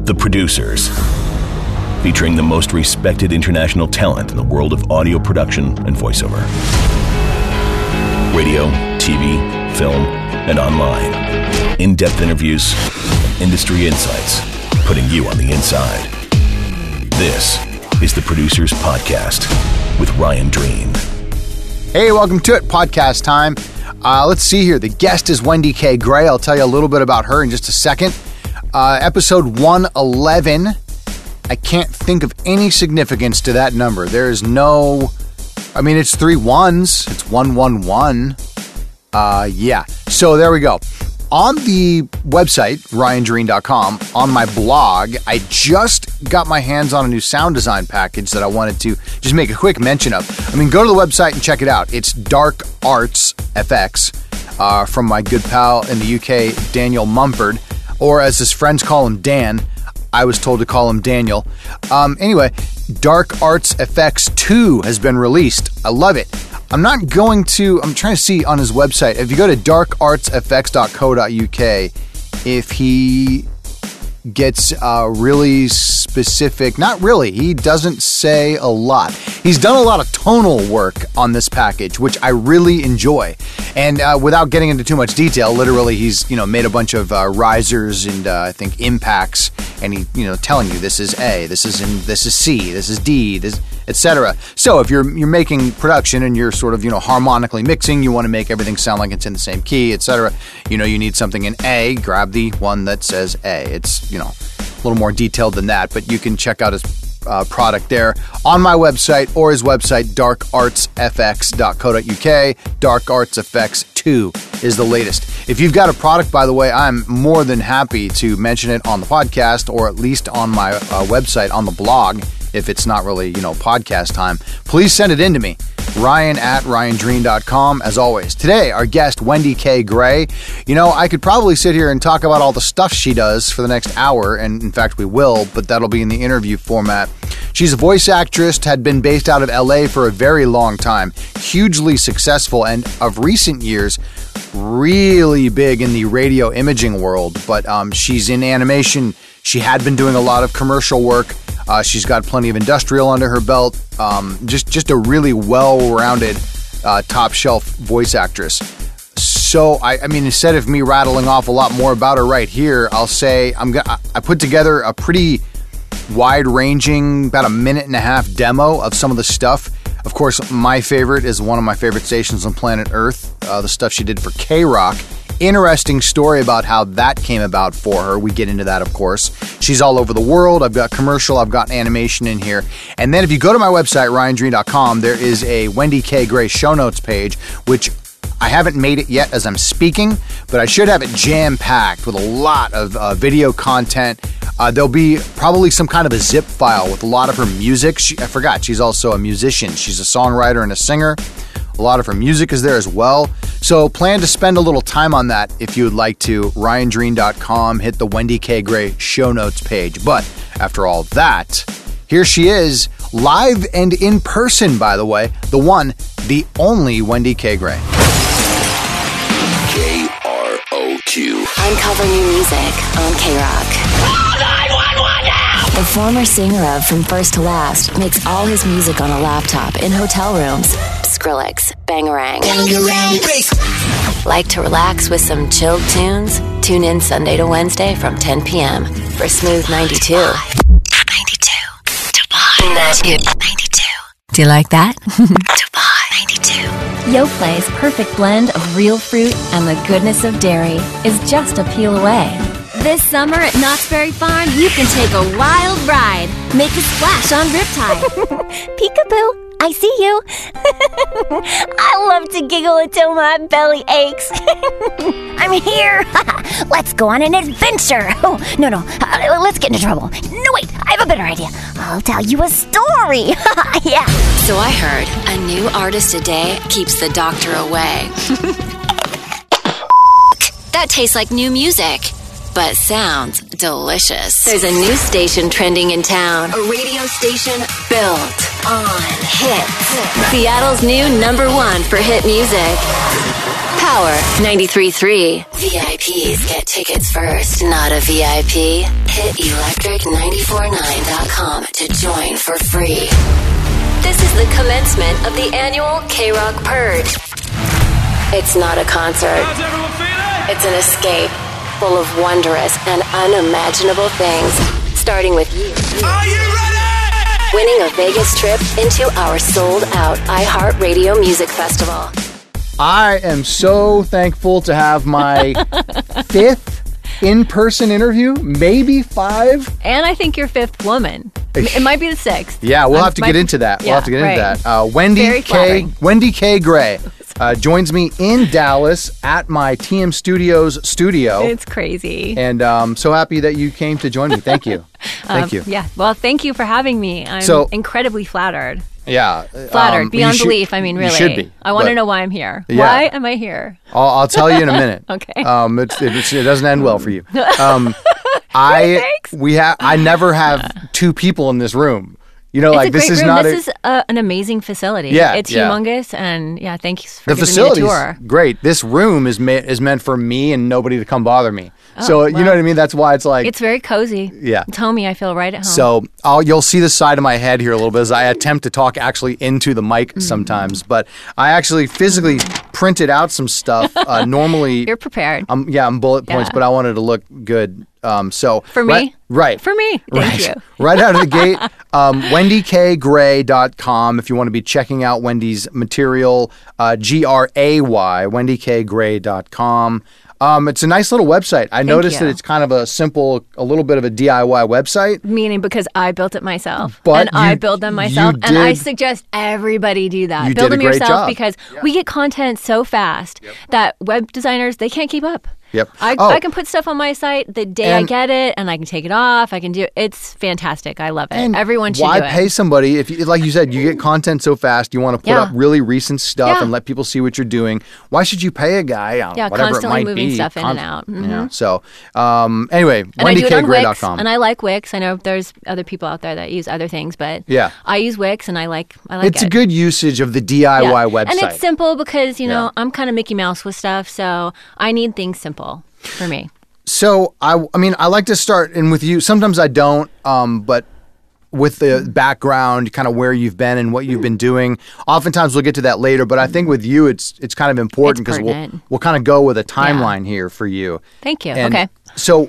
The Producers, featuring the most respected international talent in the world of audio production and voiceover. Radio, TV, film, and online. In-depth interviews, industry insights, putting you on the inside. This is The Producers Podcast with Ryan Dreen. Hey, welcome to it. Podcast time. Let's see here. The guest is Wendy K. Gray. I'll tell you a little bit about her in just a second. Episode 111. I can't think of any significance to that number. There is no... it's 3 ones. It's 111. Yeah. So there we go. On the website, ryandreen.com, on my blog, I just got my hands on a new sound design package that I wanted to just make a quick mention of. Go to the website and check it out. It's Dark Arts FX from my good pal in the UK, Daniel Mumford, or as his friends call him, Dan. I was told to call him Daniel. Anyway, Dark Arts FX 2 has been released. I love it. I'm trying to see on his website, if you go to darkartsfx.co.uk, if he gets really specific, not really, he doesn't say a lot. He's done a lot of tonal work on this package, which I really enjoy. And without getting into too much detail, literally he's, made a bunch of risers and I think impacts, and he, telling you this is A, this is C, this is D, this, etc. So if you're making production and you're sort of, harmonically mixing, you want to make everything sound like it's in the same key, etc. You need something in A, grab the one that says A. It's, a little more detailed than that, but you can check out his product there on my website or his website, darkartsfx.co.uk. Dark Arts FX 2 is the latest. If you've got a product, by the way, I'm more than happy to mention it on the podcast or at least on my website on the blog. If it's not really, podcast time, please send it in to me. Ryan@ryandreen.com, as always. Today, our guest, Wendy K. Gray. I could probably sit here and talk about all the stuff she does for the next hour, and in fact we will, but that'll be in the interview format. She's a voice actress, had been based out of LA for a very long time, hugely successful, and of recent years, really big in the radio imaging world, but she's in animation. She had been doing a lot of commercial work. She's got plenty of industrial under her belt. Just a really well-rounded, top-shelf voice actress. So, instead of me rattling off a lot more about her right here, I'll say I put together a pretty wide-ranging, about a minute-and-a-half demo of some of the stuff. Of course, my favorite is one of my favorite stations on planet Earth, the stuff she did for K-Rock. Interesting story about how that came about for her. We get into that, of course. She's all over the world. I've got commercial. I've got animation in here. And then if you go to my website, ryandreen.com, there is a Wendy K. Gray show notes page, which I haven't made it yet as I'm speaking, but I should have it jam-packed with a lot of video content. There'll be probably some kind of a zip file with a lot of her music. I forgot, she's also a musician. She's a songwriter and a singer. A lot of her music is there as well. So plan to spend a little time on that if you would like to. ryandreen.com, hit the Wendy K. Gray show notes page. But after all that, here she is, live and in person, by the way, the one, the only Wendy K. Gray. KROQ. Uncover new music on K-Rock. The former singer of From First to Last makes all his music on a laptop in hotel rooms. Skrillex, Bangarang. Like to relax with some chilled tunes? Tune in Sunday to Wednesday from 10 p.m. for Smooth 92. 92. Dubai. 92. Do you like that? Dubai. 92. Yoplai's perfect blend of real fruit and the goodness of dairy is just a peel away. This summer at Knott's Berry Farm, you can take a wild ride. Make a splash on Riptide. Peekaboo, I see you. I love to giggle until my belly aches. I'm here. Let's go on an adventure. Oh, no. Let's get into trouble. No, wait, I have a better idea. I'll tell you a story. Yeah. So I heard a new artist a day keeps the doctor away. That tastes like new music. but sounds delicious. There's a new station trending in town. A radio station built on hits. Seattle's new #1 for hit music. Power 93.3. VIPs get tickets first. Not a VIP? Hit electric949.com to join for free. This is the commencement of the annual K-Rock Purge. It's not a concert. How's everyone feeling? It's an escape full of wondrous and unimaginable things, starting with you. Are you ready? Winning a Vegas trip into our sold-out iHeartRadio Music Festival. I am so thankful to have my 5th in-person interview, maybe 5. And I think your 5th woman. It might be the 6th. Yeah, we'll have to get into that. We'll have to get into that. Very flattering. Wendy K. Gray joins me in Dallas at my TM Studios studio. It's crazy. And so happy that you came to join me. Thank you. Thank you. Yeah. Well, thank you for having me. I'm incredibly flattered. Yeah. Flattered beyond belief. I mean, really. You should be. I want to know why I'm here. Yeah. Why am I here? I'll tell you in a minute. Okay. It doesn't end well for you. I never have 2 people in this room. You know, It's a great room. This is an amazing facility. Yeah, it's yeah. humongous, and thanks for the giving facility's me a tour. great. This room is meant for me and nobody to come bother me. So well, you know what I mean. That's why it's like it's very cozy. Yeah. It's homey. I feel right at home. So you'll see the side of my head here a little bit as I attempt to talk actually into the mic sometimes. But I actually physically printed out some stuff. Normally, you're prepared. I'm bullet points, Yeah. but I wanted to look good. So for me, right. For me, thank you. Right out of the gate, WendyKGray.com if you want to be checking out Wendy's material. GRAY, WendyKGray.com. It's a nice little website. I noticed that it's kind of a little bit of a DIY website. Meaning because I built it myself. But I build them myself. And I suggest everybody do that. You Build did a them great yourself job. because we get content so fast that web designers, they can't keep up. Yep. I can put stuff on my site the day I get it, and I can take it off. I can do it's fantastic. I love it. And everyone should why do it. pay somebody if, like you said, you get content so fast, you want to put up really recent stuff and let people see what you're doing. Why should you pay a guy on whatever it constantly might moving be? stuff in and out. Mm-hmm. Yeah. So anyway, and I do it on Wix, WendyKGray.com. and I like Wix. I know there's other people out there that use other things, but I use Wix, and I like it's a good usage of the DIY website. And it's simple because, I'm kind of Mickey Mouse with stuff, so I need things simple for me. So, I mean, I like to start in with you. Sometimes I don't, but with the background, kind of where you've been and what you've been doing. Oftentimes we'll get to that later, but I think with you, it's kind of important because we'll kind of go with a timeline here for you. Thank you. And okay. So,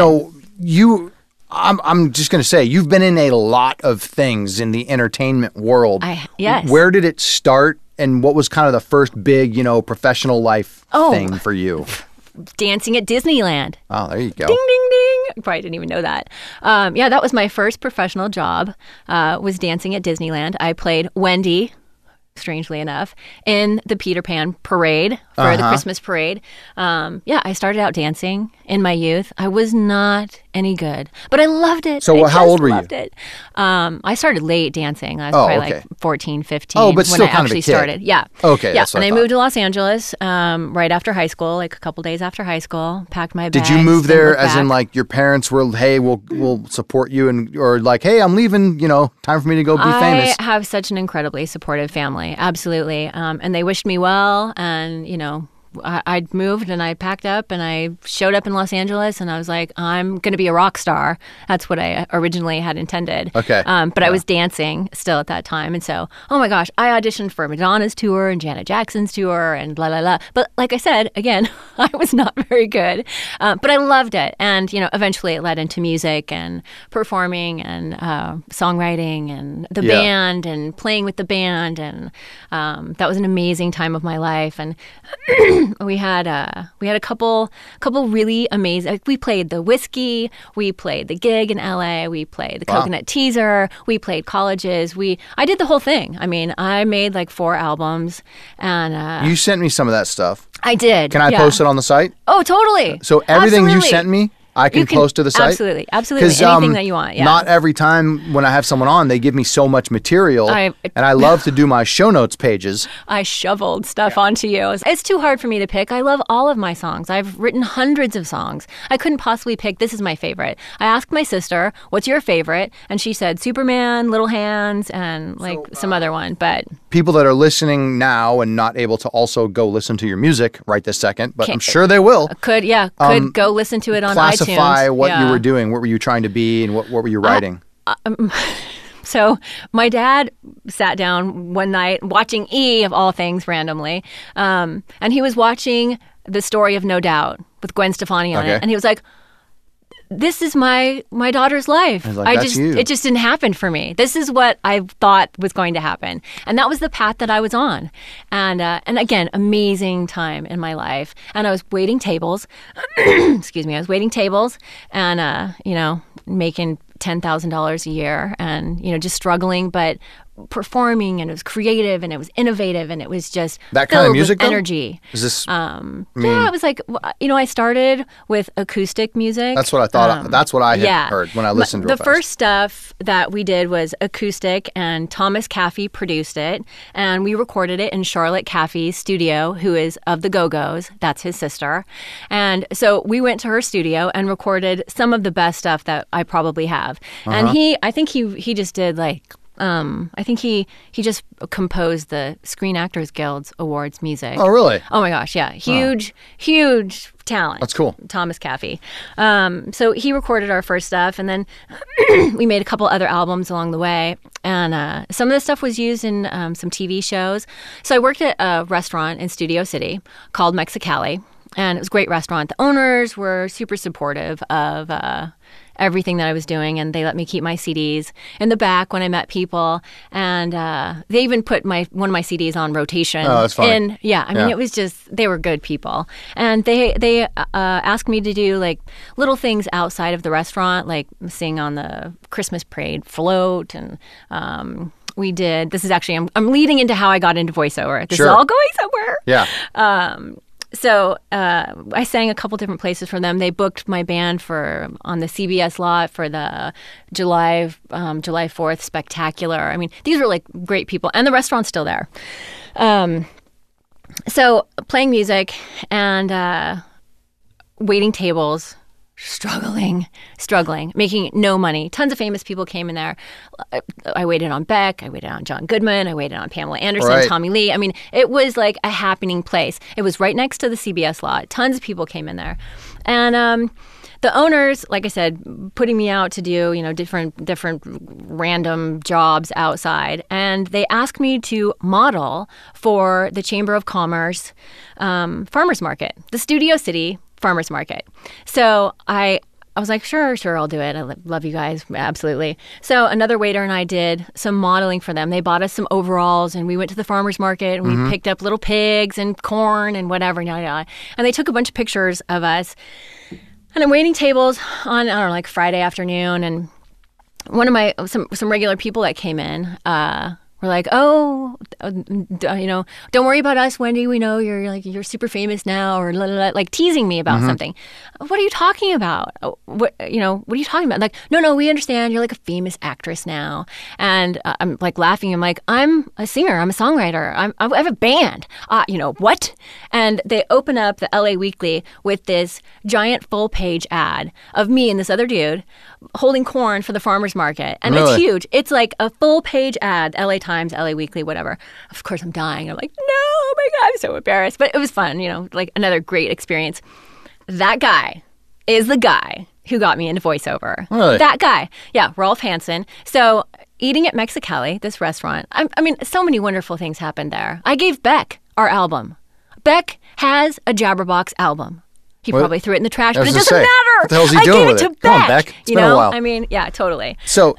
I'm just going to say, you've been in a lot of things in the entertainment world. Yes. Where did it start, and what was kind of the first big, professional life thing for you? Dancing at Disneyland. Oh, there you go. Ding, ding, ding. I probably didn't even know that. That was my first professional job, was dancing at Disneyland. I played Wendy, strangely enough, in the Peter Pan parade for the Christmas parade. I started out dancing in my youth. I was not any good, but I loved it. So how old were you? I started late dancing. I was probably like 14, 15 but still when I kind of a actually kid. started. Yeah. Okay. Yeah. That's what And I thought. moved to Los Angeles right after high school, like a couple days after high school, packed my bags. Did you move there didn't look as in back. like your parents were, hey, we'll support you, or like, hey, I'm leaving, time for me to go be famous? I have such an incredibly supportive family. Absolutely. And they wished me well. And, I moved and I packed up and I showed up in Los Angeles and I was like, I'm going to be a rock star. That's what I originally had intended. Okay. But I was dancing still at that time. And so, oh my gosh, I auditioned for Madonna's tour and Janet Jackson's tour and la la la. But like I said, again, I was not very good. But I loved it. And, eventually it led into music and performing and songwriting and the band and playing with the band. And that was an amazing time of my life. And we had a couple really amazing. We played the Whiskey, we played the Gig in LA, we played the Coconut Teaser, we played colleges. I did the whole thing. I mean, I made like 4 albums, and You sent me some of that stuff. I did. Can I post it on the site? Oh, totally. So everything you Absolutely. sent me I can post to the site? Absolutely. Anything that you want. Yeah. Not every time when I have someone on, they give me so much material, and I love to do my show notes pages. I shoveled stuff onto you. It's too hard for me to pick. I love all of my songs. I've written hundreds of songs. I couldn't possibly pick, this is my favorite. I asked my sister, what's your favorite? And she said Superman, Little Hands, and some other one. But people that are listening now and not able to also go listen to your music right this second, but I'm sure they will. Could go listen to it on iTunes. Classify what you were doing. What were you trying to be, and what were you writing? So my dad sat down one night watching E! Of all things randomly, and he was watching The Story of No Doubt with Gwen Stefani on it, and he was like, this is my daughter's life. It just didn't happen for me. This is what I thought was going to happen. And that was the path that I was on. And again, amazing time in my life. And I was waiting tables. Excuse me. I was waiting tables and, making $10,000 a year and, just struggling, but performing, and it was creative and it was innovative and it was just that kind of music with energy. Is this? It was like I started with acoustic music. That's what I thought. That's what I had heard when I listened. The first stuff that we did was acoustic, and Thomas Caffey produced it, and we recorded it in Charlotte Caffey's studio, who is of the Go-Go's. That's his sister, and so we went to her studio and recorded some of the best stuff that I probably have. And I think he just did I think he just composed the Screen Actors Guild's awards music. Oh, really? Oh, my gosh, yeah. Huge talent. That's cool. Thomas Caffey. So he recorded our first stuff, and then we made a couple other albums along the way. And some of the stuff was used in some TV shows. So I worked at a restaurant in Studio City called Mexicali, and it was a great restaurant. The owners were super supportive of everything that I was doing, and they let me keep my CDs in the back when I met people, and they even put one of my CDs on rotation. Oh, that's funny. It was just, they were good people, and they asked me to do little things outside of the restaurant, like sing on the Christmas parade float, and we did. This is actually I'm leading into how I got into voiceover. This is all going somewhere. Yeah. So I sang a couple different places for them. They booked my band on the CBS lot for the July 4th spectacular. I mean, these were great people, and the restaurant's still there. So playing music and waiting tables. Struggling, making no money. Tons of famous people came in there. I waited on Beck. I waited on John Goodman. I waited on Pamela Anderson, Tommy Lee. I mean, it was like a happening place. It was right next to the CBS lot. Tons of people came in there. And the owners, like I said, putting me out to do, different random jobs outside. And they asked me to model for the Chamber of Commerce farmers market, the Studio City farmers market. So I was like, sure, I'll do it. I love you guys. Absolutely. So another waiter and I did some modeling for them. They bought us some overalls, and we went to the farmer's market, and we picked up little pigs and corn and whatever. And they took a bunch of pictures of us. And I'm waiting tables on, Friday afternoon. And one of some regular people that came in, we're like, don't worry about us, Wendy. We know you're super famous now, or teasing me about something. What are you talking about? What are you talking about? No, we understand. You're a famous actress now. And I'm laughing. I'm like, I'm a singer. I'm a songwriter. I have a band. What? And they open up the LA Weekly with this giant full-page ad of me and this other dude holding corn for the farmer's market. And It's huge. It's like a full-page ad, LA Times, LA Weekly, whatever. Of course, I'm dying. I'm like, no, oh my God, I'm so embarrassed. But it was fun, another great experience. That guy is the guy who got me into voiceover. Really? That guy. Yeah, Rolf Hansen. So eating at Mexicali, this restaurant, I mean, so many wonderful things happened there. I gave Beck our album. Beck has a Jabberbox album. He probably threw it in the trash, but it doesn't matter. What the hell's he doing with it? Come on, Beck. It's been a while. I mean, yeah, totally. So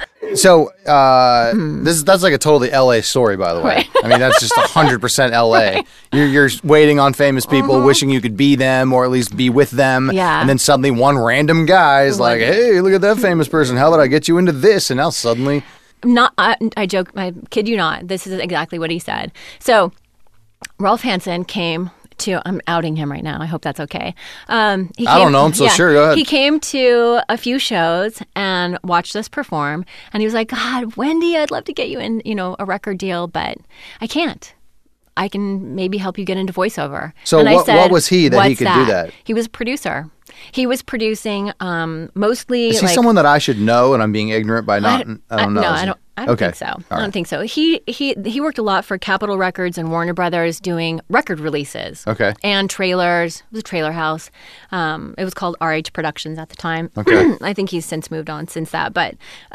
that's like a totally LA story, by the way. Right. I mean, that's just 100% LA. Right. You're waiting on famous people, wishing you could be them or at least be with them. Yeah. And then suddenly one random guy is like, hey, look at that famous person. How about I get you into this? And now suddenly... I joke, I kid you not. This is exactly what he said. So Rolf Hansen came to. I'm outing him right now. I hope that's okay. He I don't know him, so sure, go ahead. He came to a few shows and watched us perform, and he was like, "God, Wendy, I'd love to get you in, a record deal, but I can't. I can maybe help you get into voiceover." So and I what said, was he that he "What's could do that? He was a producer. He was producing mostly. Is he like, someone that I should know and I'm being ignorant by not? I don't know. No, I don't. I don't Okay. think so. All I right. don't think so. He worked a lot for Capitol Records and Warner Brothers doing record releases. Okay. And trailers. It was a trailer house. It was called RH Productions at the time. Okay. I think he's since moved on since that. But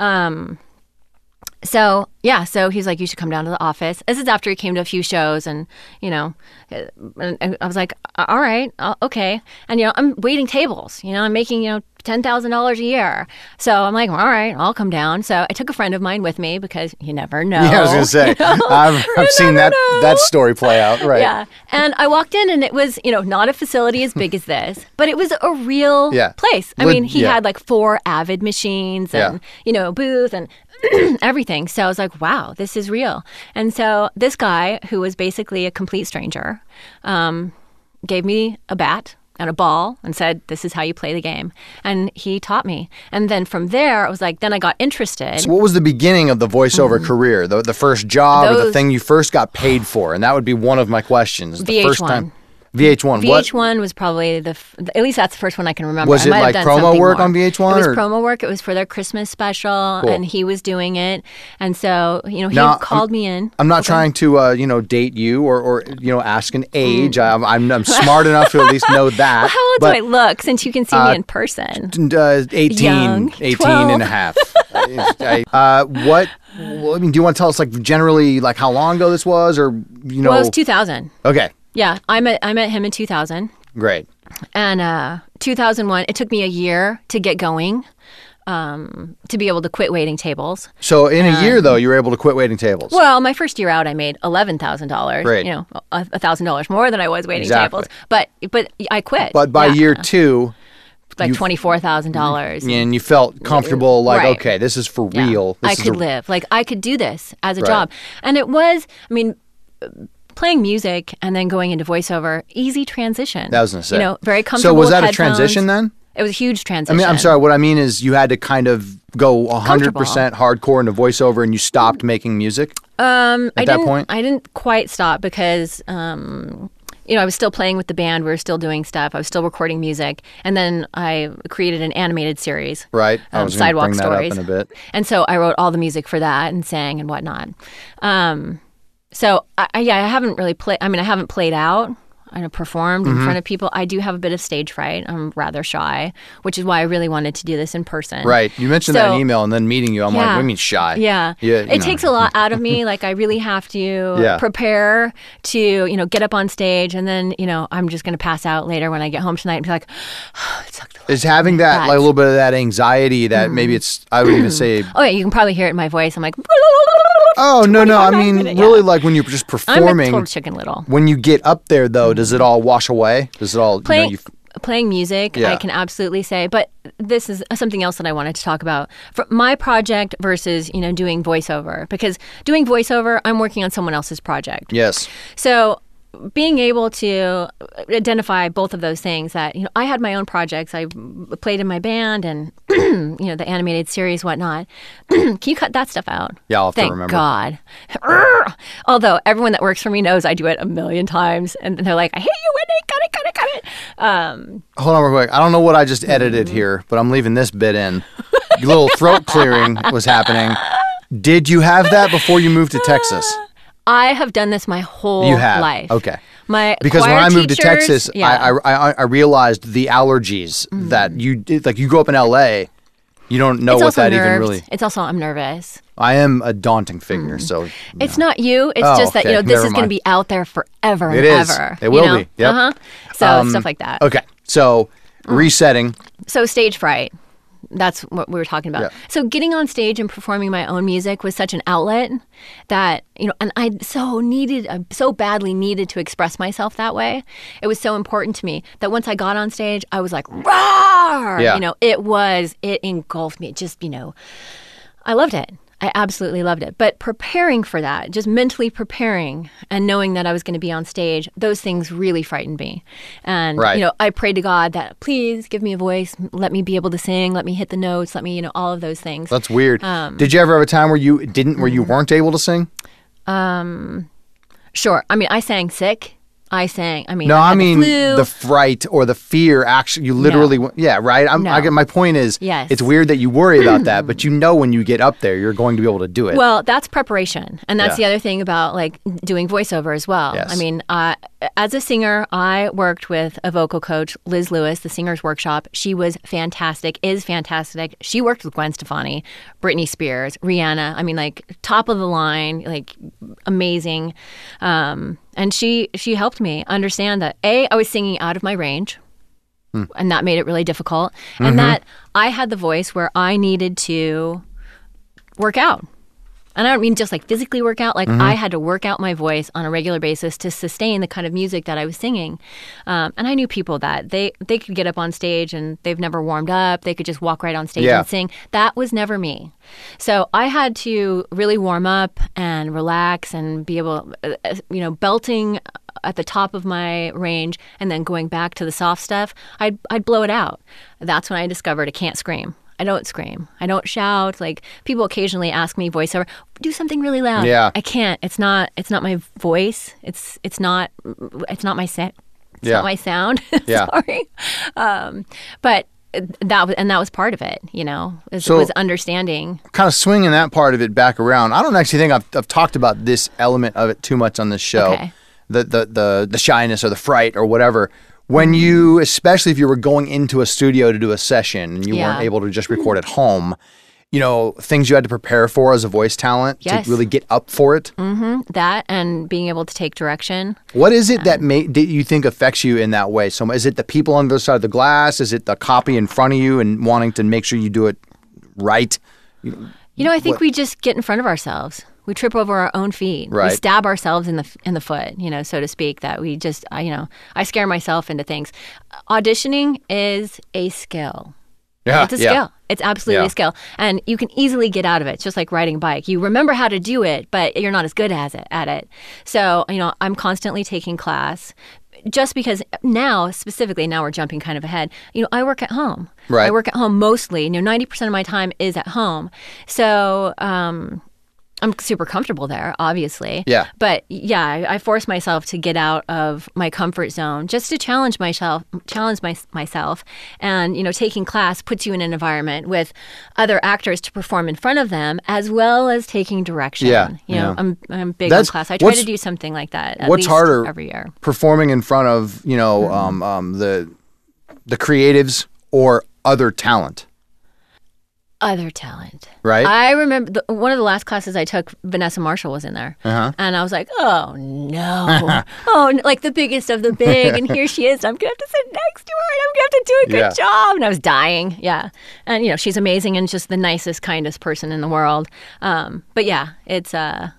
so he's like, you should come down to the office. This is after he came to a few shows, and and I was like, all right, okay. And I'm waiting tables. I'm making $10,000 a year. So I'm like, all right, I'll come down. So I took a friend of mine with me because you never know. Yeah, I was going to say, I've seen that story play out, right? Yeah. And I walked in and it was, not a facility as big as this, but it was a real place. I mean, he had like 4 Avid machines and, booth and everything. So I was like, wow, this is real. And so this guy, who was basically a complete stranger, gave me a bat and a ball and said, this is how you play the game. And he taught me. And then from there, I was like, then I got interested. So what was the beginning of the voiceover career? The first job or the thing you first got paid for? And that would be one of my questions. The VH1. first time. VH1. VH1 was probably at least that's the first one I can remember. Was it I might like have done promo something work more. on VH1? It was or? promo work. It was for their Christmas special, Cool. and he was doing it. And so, he Now, called me in. I'm not trying to, date you or ask an age. I'm smart enough to at least know that. Well, how old but, do I look since you can see me in person? 18, Young, 18 12. and a half. Do you want to tell us generally how long ago this was or, Well, it was 2000. Okay. Yeah, I met him in 2000. Great. And 2001, it took me a year to get going, to be able to quit waiting tables. So in a year, though, you were able to quit waiting tables. Well, my first year out, I made $11,000. Great. $1,000 more than I was waiting Exactly. tables. But I quit. But by year 2, like $24,000. and you felt comfortable, Right. okay, this is for Yeah. real. I could live. I could do this as a Right. job. And it was, playing music and then going into voiceover, easy transition. That was going to say. Very comfortable. So was with that a headphones. transition then? It was a huge transition. I'm sorry. What I mean is you had to kind of go 100% hardcore into voiceover and you stopped making music at that point? I didn't quite stop because, I was still playing with the band. We were still doing stuff. I was still recording music. And then I created an animated series. Right. I was going to Sidewalk bring that Stories. up in a bit. And so I wrote all the music for that and sang and whatnot. So I haven't really played. I haven't played out. I performed in front of people. I do have a bit of stage fright. I'm rather shy, which is why I really wanted to do this in person. Right. You mentioned that in email and then meeting you. I'm like, what do you mean shy? Yeah. It takes a lot out of me. I really have to prepare to, get up on stage and then, I'm just going to pass out later when I get home tonight and be like, oh, it sucked. Is having that, a little bit of that anxiety that maybe it's, I would even say. Oh, yeah. You can probably hear it in my voice. I'm like, oh, no. I mean, really when you're just performing. I'm a total Chicken Little. When you get up there, though, does it all wash away? Does it all, Playing music, I can absolutely say. But this is something else that I wanted to talk about. For my project versus, doing voiceover. Because doing voiceover, I'm working on someone else's project. Yes. So being able to identify both of those things that, I had my own projects. I played in my band and, the animated series, whatnot. Can you cut that stuff out? Yeah, I'll have Thank to remember. God. Although everyone that works for me knows I do it a million times. And they're like, I hate you, Wendy. Cut it. Hold on real quick. I don't know what I just edited here, but I'm leaving this bit in. A little throat clearing was happening. Did you have that before you moved to Texas? I have done this my whole You have? life. Okay. Because when I moved to Texas, yeah. I realized the allergies that you did. You grew up in L.A., you don't know it's what also that nerves. even really. It's also I'm nervous. I am a daunting figure, so. It's not you. It's just that okay. this Never is going to mind. be out there forever It and is. ever. It will be. Yep. So stuff like that. Okay, so resetting. So stage fright. That's what we were talking about. Yeah. So getting on stage and performing my own music was such an outlet that, and I so badly needed to express myself that way. It was so important to me that once I got on stage, I was like, "Roar!" Yeah. It engulfed me. It just, I loved it. I absolutely loved it. But preparing for that, just mentally preparing and knowing that I was going to be on stage, those things really frightened me. And, Right. I prayed to God that please give me a voice, let me be able to sing, let me hit the notes, let me, all of those things. That's weird. Did you ever have a time where you weren't able to sing? Sure. I mean, I sang sick. No, I I mean the flu. the fright or the fear. Actually, you literally, yeah, right. No. I get my point is, Yes. it's weird that you worry about that, but when you get up there, you're going to be able to do it. Well, that's preparation. And that's Yeah. the other thing about doing voiceover as well. Yes. I mean, as a singer, I worked with a vocal coach, Liz Lewis, the Singers Workshop. She was fantastic, is fantastic. She worked with Gwen Stefani, Britney Spears, Rihanna. I mean, top of the line, amazing. And she helped me understand that, A, I was singing out of my range, and that made it really difficult, and that I had the voice where I needed to work out. And I don't mean just physically work out. I had to work out my voice on a regular basis to sustain the kind of music that I was singing. And I knew people that they could get up on stage and they've never warmed up. They could just walk right on stage Yeah. and sing. That was never me. So I had to really warm up and relax and be able, belting at the top of my range and then going back to the soft stuff, I'd blow it out. That's when I discovered I can't scream. I don't scream. I don't shout. People occasionally ask me voiceover, do something really loud. Yeah. I can't. It's not my voice. It's not my set. It's Yeah. not my sound. Yeah. Sorry. But that was part of it, was understanding. Kind of swinging that part of it back around. I don't actually think I've talked about this element of it too much on this show. Okay. The shyness or the fright or whatever. When you, especially if you were going into a studio to do a session and you weren't Yeah. able to just record at home, things you had to prepare for as a voice talent Yes. to really get up for it. That and being able to take direction. What is it that you think affects you in that way? So is it the people on the other side of the glass? Is it the copy in front of you and wanting to make sure you do it right? I think we just get in front of ourselves. We trip over our own feet. Right. We stab ourselves in the foot, so to speak. That we just, I scare myself into things. Auditioning is a skill. Yeah, It's a skill. It's absolutely a skill. And you can easily get out of it. It's just like riding a bike. You remember how to do it, but you're not as good at it. So, I'm constantly taking class. Just because now we're jumping kind of ahead. I work at home. Right. I work at home mostly. 90% of my time is at home. So, I'm super comfortable there, obviously. Yeah. But I force myself to get out of my comfort zone just to challenge myself. And, taking class puts you in an environment with other actors to perform in front of them, as well as taking direction. Yeah, I'm big That's- on class. I try what's- to do something like that at What's least harder, every year. performing in front of the creatives or other talent? Other talent. Right. I remember one of the last classes I took, Vanessa Marshall was in there. Uh-huh. And I was like, oh, no. The biggest of the big. And here she is. I'm going to have to sit next to her. And I'm going to have to do a good job. And I was dying. Yeah. And, she's amazing and just the nicest, kindest person in the world. But yeah, it's...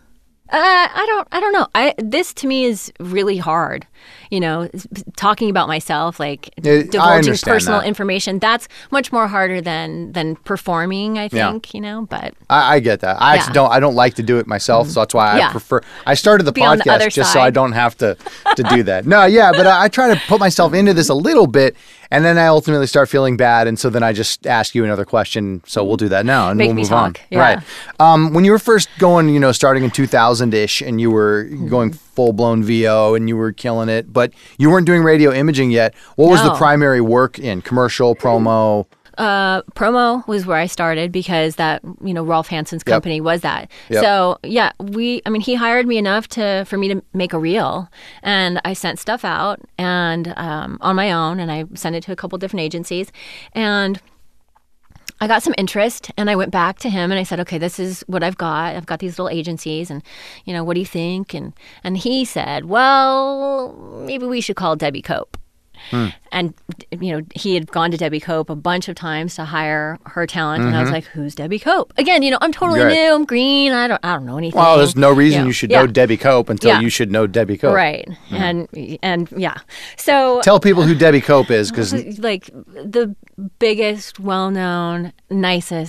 I don't know. This to me is really hard. Talking about myself, I divulging understand personal that. information. That's much more harder than performing. I think. But I get that. I actually don't like to do it myself, so that's why I Yeah. prefer. I started the Be on the podcast other just so I side. don't have to do that. No, yeah, but I try to put myself into this a little bit, and then I ultimately start feeling bad, and so then I just ask you another question. So we'll do that now, and Make we'll me move talk. on. Yeah. Right. When you were first going, starting in 2000-ish, and you were going full-blown VO, and you were killing it, but you weren't doing radio imaging yet. What was the No. primary work in? Commercial, promo? promo was where I started because that, Rolf Hansen's company was that. Yep. So yeah, he hired me enough for me to make a reel, and I sent stuff out and on my own, and I sent it to a couple different agencies, and I got some interest, and I went back to him and I said, okay, this is what I've got. I've got these little agencies, and, what do you think? And he said, well, maybe we should call Debbie Cope. And, he had gone to Debbie Cope a bunch of times to hire her talent. And I was like, who's Debbie Cope? Again, I'm totally Right. new. I'm green. I don't know anything. Well, there's no reason you should know Yeah. Debbie Cope until Yeah. you should know Debbie Cope. Right. And yeah. So Tell people who Debbie Cope is, because like the biggest, well-known, nicest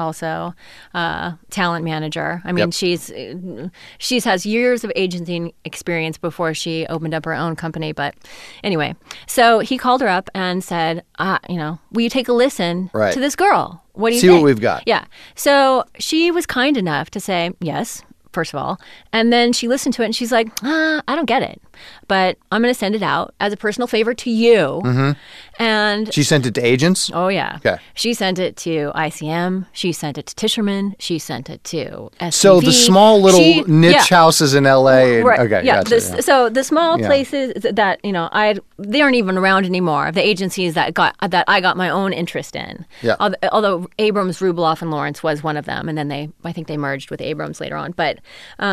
also talent manager. I mean, Yep. she's has years of agency experience before she opened up her own company. But anyway, so he called her up and said, will you take a listen Right. to this girl? What do you See think? what we've got. Yeah. So she was kind enough to say yes, first of all. And then she listened to it and she's like, I don't get it. But I'm going to send it out as a personal favor to you. Mm-hmm. And She sent it to agents? oh, yeah. Okay. She sent it to ICM. She sent it to Tischerman. She sent it to STV. So the small little niche houses in LA. Right. Okay. Yeah. Gotcha, So the small Yeah. places that they aren't even around anymore. The agencies that I got my own interest in. Yeah. Although Abrams, Rubloff, and Lawrence was one of them, and then I think they merged with Abrams later on. But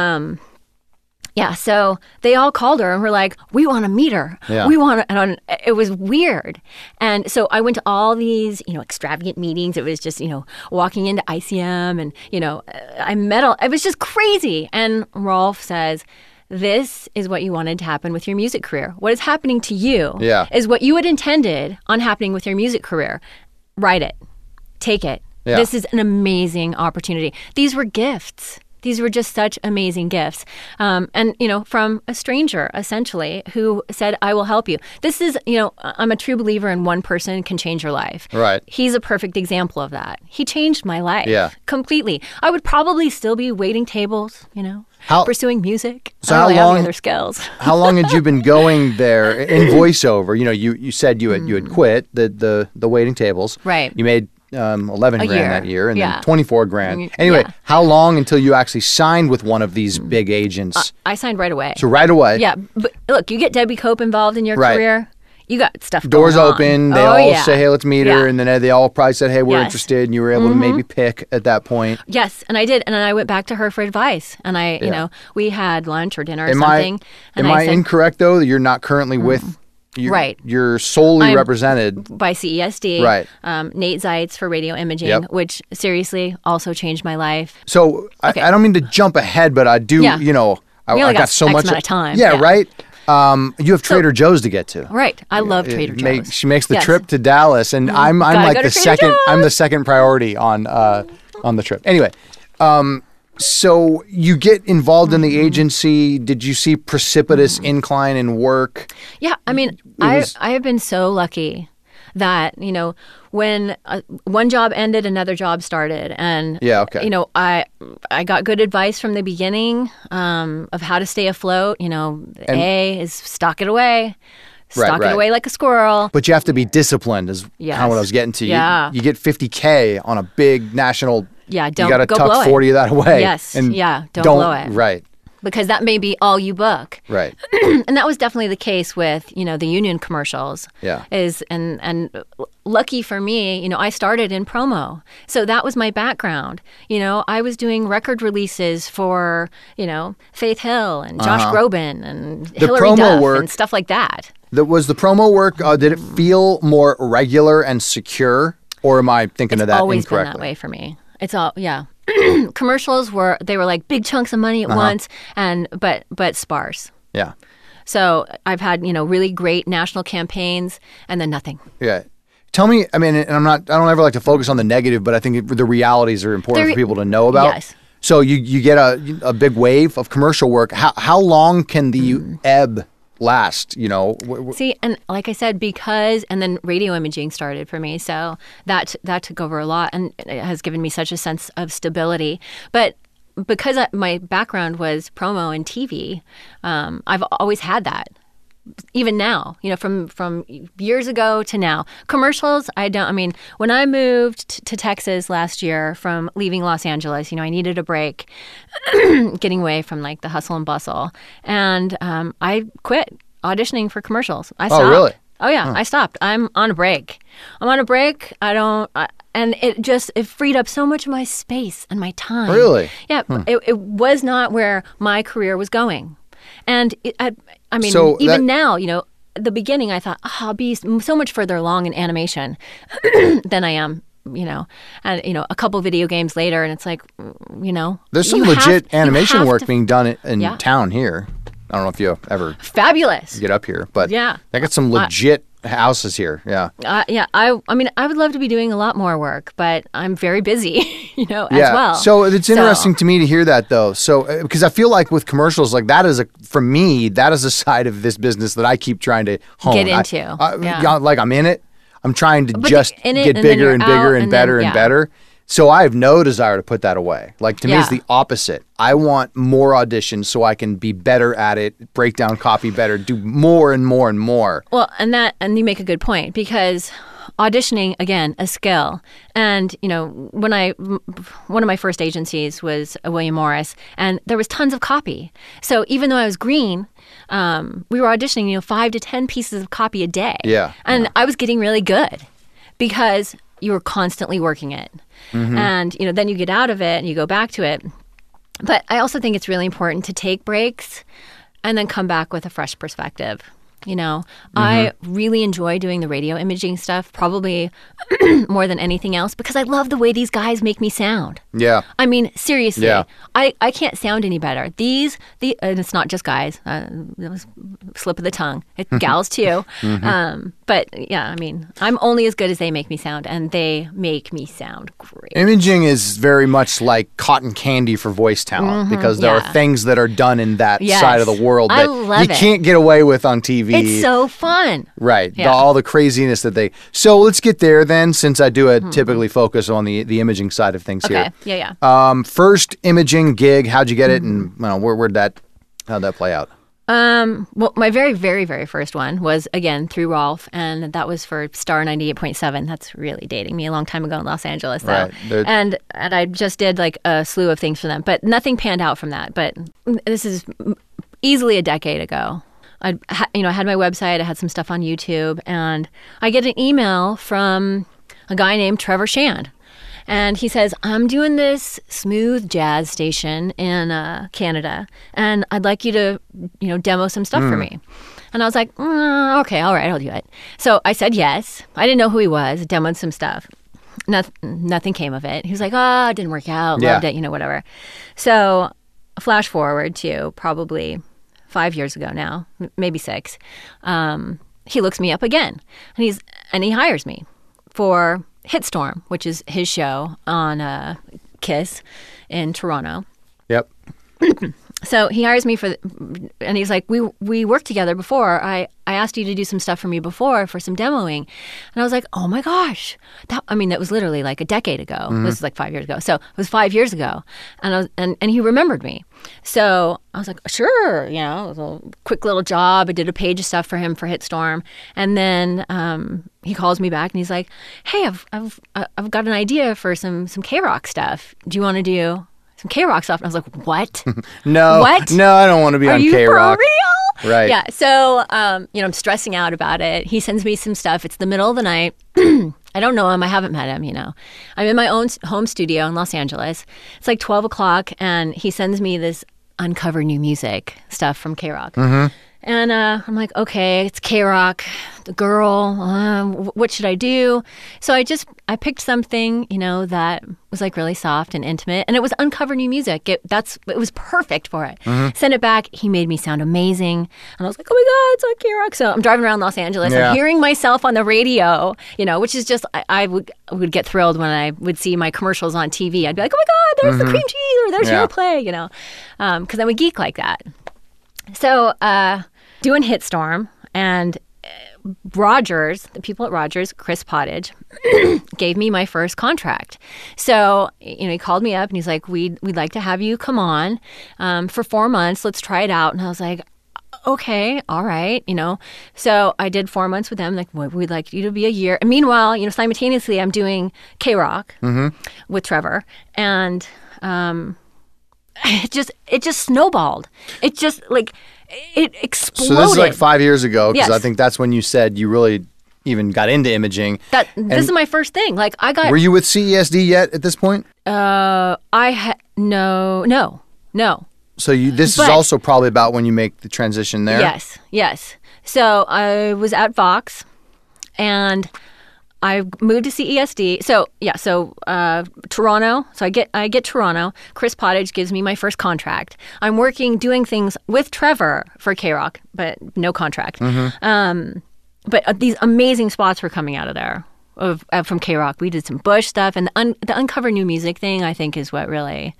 yeah, so they all called her and were like, "We want to meet her. Yeah. We want to." And it was weird. And so I went to all these, extravagant meetings. It was just, walking into ICM, and I met all. It was just crazy. And Rolf says, "This is what you wanted to happen with your music career. What is happening to you Yeah. is what you had intended on happening with your music career. Write it, take it. Yeah. This is an amazing opportunity. These were gifts." These were just such amazing gifts. And, from a stranger, essentially, who said, I will help you. This is, I'm a true believer in one person can change your life. Right. He's a perfect example of that. He changed my life Yeah. completely. I would probably still be waiting tables, pursuing music. So I how don't really have long- any other skills. How long had you been going there in voiceover? You said you had quit the waiting tables. Right. You made 11 grand year. that year, and Yeah. then 24 grand. Anyway, Yeah. how long until you actually signed with one of these big agents? I signed right away. So right away. Yeah. But look, you get Debbie Cope involved in your Right. career. You got stuff Doors going on. open. They Oh, all yeah. say, "Hey, let's meet her," Yeah. and then they all probably said, "Hey, we're Yes. interested," and you were able to maybe pick at that point. Yes, and I did, and then I went back to her for advice, and we had lunch or dinner or something. And Am I said, incorrect though that you're not currently with? Right. You're solely I'm- represented. by CESD, Right. Nate Zeitz for radio imaging, Yep. which seriously also changed my life. So Okay. I don't mean to jump ahead, but I do. Yeah. I We only got got so X much amount of time. Yeah, Yeah. right. You have Trader Joe's to get to. Right, I love Trader Joe's. She makes the Yes. trip to Dallas, and I'm Gotta like go the to Trader second. I'm the Joe's. second priority on the trip. Anyway, so you get involved in the agency. Did you see precipitous incline in work? Yeah, I mean, was- I have been so lucky that when one job ended, another job started, and Yeah, okay. I got good advice from the beginning of how to stay afloat. A is stock it away, stock right. it away like a squirrel. But you have to be disciplined. Is kind Yes. of what I was getting to. Yeah. You get 50K on a big national. Yeah, You don't got to go tuck blow it. 40 of that away. Yes, and yeah, don't blow it. Right, Because that may be all you book. right. And that was definitely the case with, the union commercials. Yeah. And lucky for me, I started in promo. So that was my background. I was doing record releases for, Faith Hill and Josh Groban and Hillary promo Duff work- and stuff like that. Was the promo work? Did it feel more regular and secure, or am I thinking of that Always been incorrectly? that way for me. It's all, yeah. Commercials were like big chunks of money at once, but sparse. Yeah, So I've had, really great national campaigns and then nothing. yeah. Tell me. I mean, and I don't ever like to focus on the negative, but I think the realities are important There- for people to know about. Yes. So you get a big wave of commercial work. How long can the ebb last? See, and like I said, and then radio imaging started for me, so that took over a lot, and it has given me such a sense of stability. But because my background was promo and TV, I've always had that. Even now, from years ago to now, commercials. When I moved to Texas last year from leaving Los Angeles, I needed a break, getting away from like the hustle and bustle, and I quit auditioning for commercials. I stopped. Oh, really? Oh yeah, I stopped. I'm on a break. And it freed up so much of my space and my time. Really? Yeah. It was not where my career was going. And So even that- now, at the beginning, I thought, I'll be so much further along in animation than I am, and a couple video games later, and it's like, There's some you have- legit you animation have work to- being done in Yeah. town here. I don't know if you ever Fabulous. get up here, but Yeah. I got some legit houses here. Yeah. Yeah. I mean, I would love to be doing a lot more work, but I'm very busy, as well. So it's interesting to me to hear that, though. So because I feel like with commercials, like that is for me, that is a side of this business that I keep trying to hone. Get into. Yeah, like I'm in it. I'm trying to just in it, get and then bigger you're and bigger out, and and better then- and yeah. better. So I have no desire to put that away. Like to me, it's Yeah. the opposite. I want more auditions so I can be better at it, break down copy better, do more and more and more. Well, and you make a good point, because auditioning, again, a skill. And, one of my first agencies was William Morris, and there was tons of copy. So even though I was green, we were auditioning, 5 to 10 pieces of copy a day. Yeah. And I was getting really good because you were constantly working it. Mm-hmm. And, then you get out of it and you go back to it. But I also think it's really important to take breaks and then come back with a fresh perspective. I really enjoy doing the radio imaging stuff, probably more than anything else, because I love the way these guys make me sound. Yeah. I mean, seriously, Yeah. I can't sound any better. And it's not just guys. It was a slip of the tongue. It's gals too. But yeah, I mean, I'm only as good as they make me sound, and they make me sound great. Imaging is very much like cotton candy for voice talent because there yeah. are things that are done in that Yes. side of the world I that love you it. can't get away with on TV. It's so fun. Right. Yeah. All the craziness that they... So let's get there then, since I do typically focus on the imaging side of things Okay. here. Yeah. First imaging gig, how'd you get it, and how'd that play out? Well, my very, very, very first one was, again, through Rolf, and that was for Star 98.7. That's really dating me, a long time ago in Los Angeles, though. Right. And I just did like a slew of things for them, but nothing panned out from that. But this is easily a decade ago. I had my website, I had some stuff on YouTube, and I get an email from a guy named Trevor Shand. And he says, I'm doing this smooth jazz station in Canada, and I'd like you to, demo some stuff for me. And I was like, okay, all right, I'll do it. So I said yes. I didn't know who he was, demoed some stuff. Nothing came of it. He was like, it didn't work out, loved it, whatever. So flash forward to probably 5 years ago now, maybe 6. He looks me up again, and he hires me for Hitstorm, which is his show on KISS in Toronto. Yep. So he hires me and he's like, we worked together before. I asked you to do some stuff for me before for some demoing. And I was like, oh my gosh. That was literally like a decade ago. This was like 5 years ago. So it was 5 years ago. And and he remembered me. So I was like, sure, it was a quick little job. I did a page of stuff for him for Hitstorm. And then he calls me back and he's like, hey, I've got an idea for some K-Rock stuff. Do you want to do some K-Rock stuff? And I was like, what? No. What? No, I don't want to be Are on you K-Rock. for real? Right. Yeah. So, I'm stressing out about it. He sends me some stuff. It's the middle of the night. I don't know him. I haven't met him, I'm in my own home studio in Los Angeles. It's like 12 o'clock, and he sends me this Uncover New Music stuff from K-Rock. And I'm like, okay, it's K-Rock, the girl, what should I do? So I picked something, that was like really soft and intimate, and it was Uncover New Music. It was perfect for it. Sent it back. He made me sound amazing. And I was like, oh my God, it's on K-Rock. So I'm driving around Los Angeles. Yeah. I'm hearing myself on the radio, which is just, I would get thrilled when I would see my commercials on TV. I'd be like, oh my God, there's the cream cheese, or there's Yeah. your play, because I'm a geek like that. So, doing Hitstorm, and Rogers, the people at Rogers, Chris Pottage, gave me my first contract. So, he called me up and he's like, we'd like to have you come on for 4 months. Let's try it out. And I was like, okay, all right, So I did 4 months with them. Like, well, we'd like you to be a year. And meanwhile, simultaneously, I'm doing K-Rock with Trevor. And it just snowballed. It just it exploded. So this is like 5 years ago, because Yes. I think that's when you said you really even got into imaging. This is my first thing. Like, I got. Were you with CESD yet at this point? No. So this is But- also probably about when you make the transition there? Yes. So I was at Vox, and I moved to CESD. So Toronto. So I get Toronto. Chris Pottage gives me my first contract. I'm doing things with Trevor for K-Rock, but no contract. But these amazing spots were coming out of there. From K-Rock, we did some Bush stuff, and the Uncover New Music thing, I think, is what really,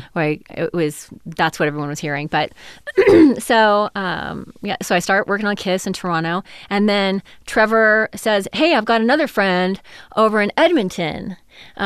that's what everyone was hearing. But so I start working on Kiss in Toronto, and then Trevor says, "Hey, I've got another friend over in Edmonton.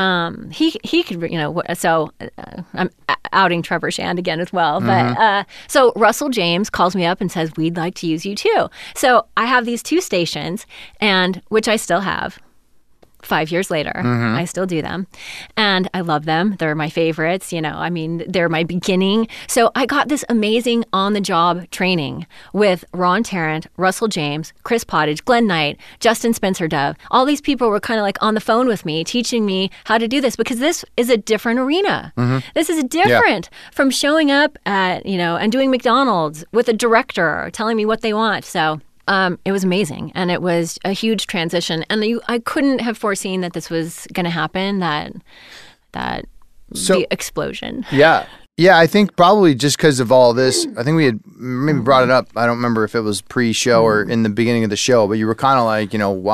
He could, so I'm outing Trevor Shand again as well. But so Russell James calls me up and says, we'd like to use you too. So I have these 2 stations, and which I still have. 5 years later, I still do them. And I love them. They're my favorites. They're my beginning. So I got this amazing on-the-job training with Ron Tarrant, Russell James, Chris Pottage, Glenn Knight, Justin Spencer Dove. All these people were kind of like on the phone with me, teaching me how to do this, because this is a different arena. This is different from showing up at, and doing McDonald's with a director telling me what they want. So it was amazing, and it was a huge transition. And I couldn't have foreseen that this was going to happen. The explosion. Yeah, I think probably just because of all this. I think we had maybe brought it up. I don't remember if it was pre-show or in the beginning of the show, but you were kind of like,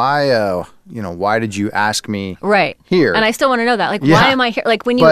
why did you ask me here? And I still want to know that. Why am I here?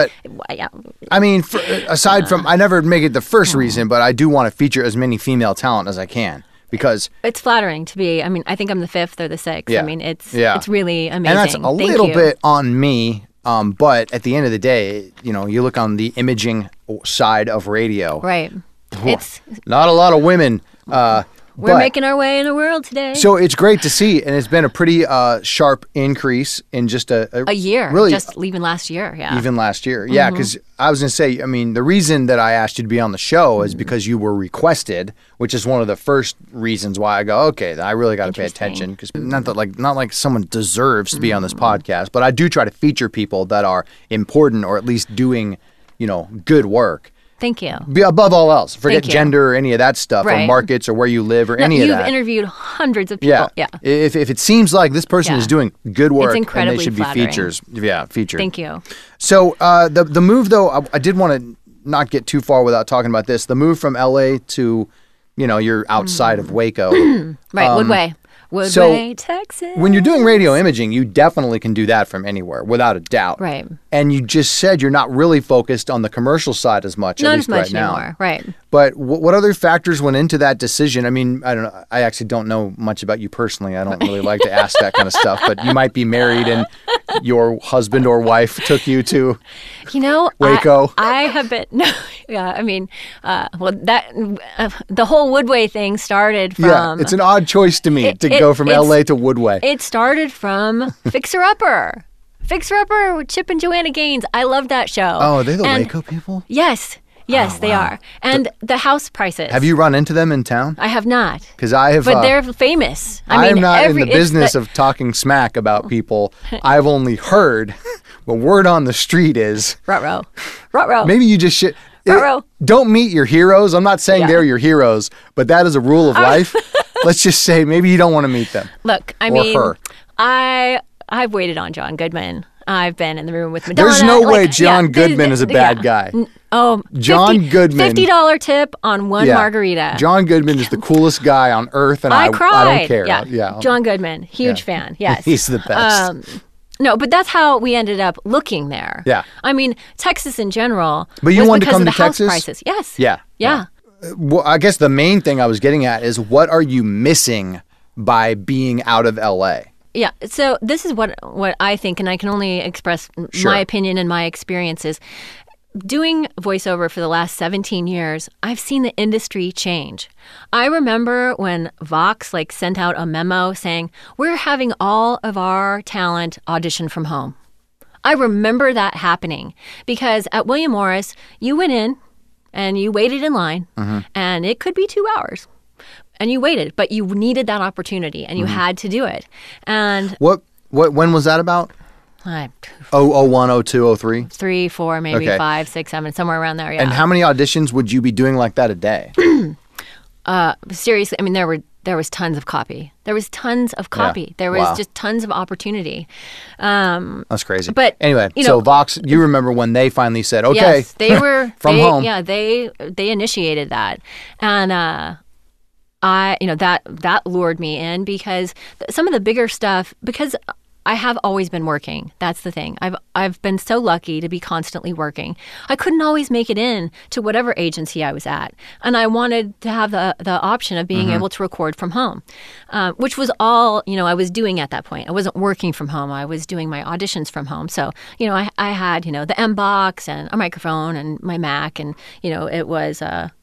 I mean, aside from, I never make it the first reason, but I do want to feature as many female talent as I can. Because it's flattering to be. I mean, I think I'm the 5th or the 6th. Yeah. I mean, it's really amazing. And that's a little bit on me. But at the end of the day, you look on the imaging side of radio. Right. It's not a lot of women. We're making our way in the world today. So it's great to see, and it's been a pretty sharp increase in just a year. Really, just even last year, yeah. Even last year, yeah. Because I was going to say, I mean, the reason that I asked you to be on the show is because you were requested, which is one of the first reasons why I go, okay, I really got to pay attention. Because not like someone deserves to be on this podcast, but I do try to feature people that are important or at least doing, good work. Thank you. Above all else, forget gender or any of that stuff, or markets or where you live or any of that. You've interviewed hundreds of people. Yeah. If it seems like this person is doing good work, it's incredibly and they should flattering. be featured. Thank you. So the move, though, I did want to not get too far without talking about this. The move from LA to, you're outside of Waco. Woodway. Woodway, Texas. When you're doing radio imaging, you definitely can do that from anywhere, without a doubt. Right. And you just said you're not really focused on the commercial side as much, not at least as much right now. Anymore. Right. But what other factors went into that decision? I mean, I don't know. I actually don't know much about you personally. I don't really like to ask that kind of stuff. But you might be married, and your husband or wife took you to Waco. I have been. No, yeah. I mean, the whole Woodway thing started from. Yeah, it's an odd choice to me to go from LA to Woodway. It started from Fixer Upper. Fixer Upper with Chip and Joanna Gaines. I love that show. Oh, are they the Waco people? Yes. Yes, they are. And the house prices. Have you run into them in town? I have not. Because I have. But they're famous. I am not in the business of talking smack about people. I've only heard. But word on the street is. Ruh-roh. Ruh-roh. Maybe you just should. Don't meet your heroes. I'm not saying they're your heroes, but that is a rule of life. Let's just say maybe you don't want to meet them. Look, her. I've waited on John Goodman. I've been in the room with Madonna. There's no way John Goodman is a bad guy. John Goodman. $50 tip on one margarita. John Goodman is the coolest guy on earth, and I don't care. Yeah. John Goodman, huge fan. Yes, he's the best. No, but that's how we ended up looking there. Yeah. I mean, Texas in general. But you wanted to come to Texas? Texas? Yes. Yeah. Well, I guess the main thing I was getting at is, what are you missing by being out of LA? Yeah, so this is what I think, and I can only express my opinion and my experiences. Doing voiceover for the last 17 years, I've seen the industry change. I remember when Vox sent out a memo saying, we're having all of our talent audition from home. I remember that happening because at William Morris, you went in and you waited in line, and it could be 2 hours. And you waited, but you needed that opportunity, and you had to do it. And when was that about? 01, 02, 03? 3, 4, maybe 5, 6, 7, somewhere around there. Yeah. And how many auditions would you be doing like that a day? Seriously, I mean, there were there was tons of copy. There was tons of copy. Yeah. There was Wow. just tons of opportunity. That's crazy. But, anyway, you so know- Vox, you remember when they finally said, okay, Yes, they were from they, home. Yeah, they initiated that, and that lured me in because some of the bigger stuff, because I have always been working. That's the thing. I've been so lucky to be constantly working. I couldn't always make it in to whatever agency I was at, and I wanted to have the option of being able to record from home, which was all I was doing at that point. I wasn't working from home. I was doing my auditions from home. So I had the M-Box and a microphone and my Mac, and it was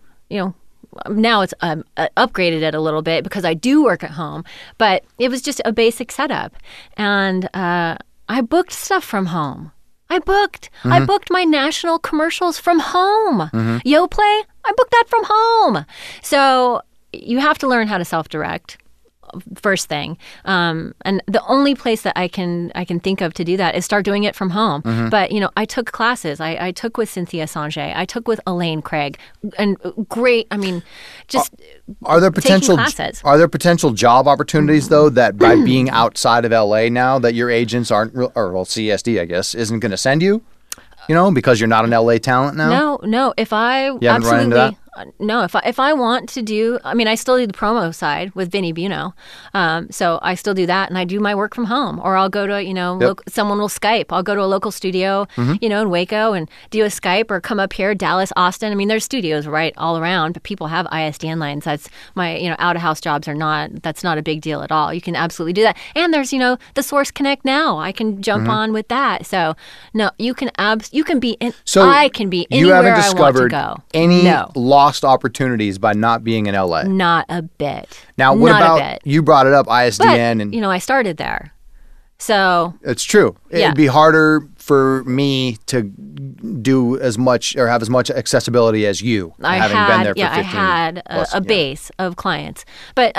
now it's upgraded it a little bit because I do work at home, but it was just a basic setup. And I booked stuff from home. I booked my national commercials from home. YoPlay, I booked that from home. So you have to learn how to self-direct. First thing, and the only place that I can think of to do that is start doing it from home. But I took classes. I took with Cynthia Sanjay. I took with Elaine Craig, and great. I mean, just Are there potential taking classes. Are there potential job opportunities though that by being outside of LA now that your agents aren't CSD I guess isn't going to send you? Because you're not an LA talent now. No. If I You haven't run into that? No, if I want to do, I still do the promo side with Vinny Buno, so I still do that, and I do my work from home, or I'll go to someone will Skype. I'll go to a local studio, in Waco, and do a Skype, or come up here, Dallas, Austin. There's studios right all around, but people have ISDN lines. That's my out of house jobs are not. That's not a big deal at all. You can absolutely do that, and there's the Source Connect now. I can jump on with that. So no, you can be in. So I can be you anywhere haven't I want to discovered go. any No. lost opportunities by not being in LA. Not a bit. Now, what Not a about bit. you brought it up ISDN But, and I started there. So, it's true. Yeah. It'd be harder for me to do as much or have as much accessibility as you, having been there for 15 I had plus, a base of clients. But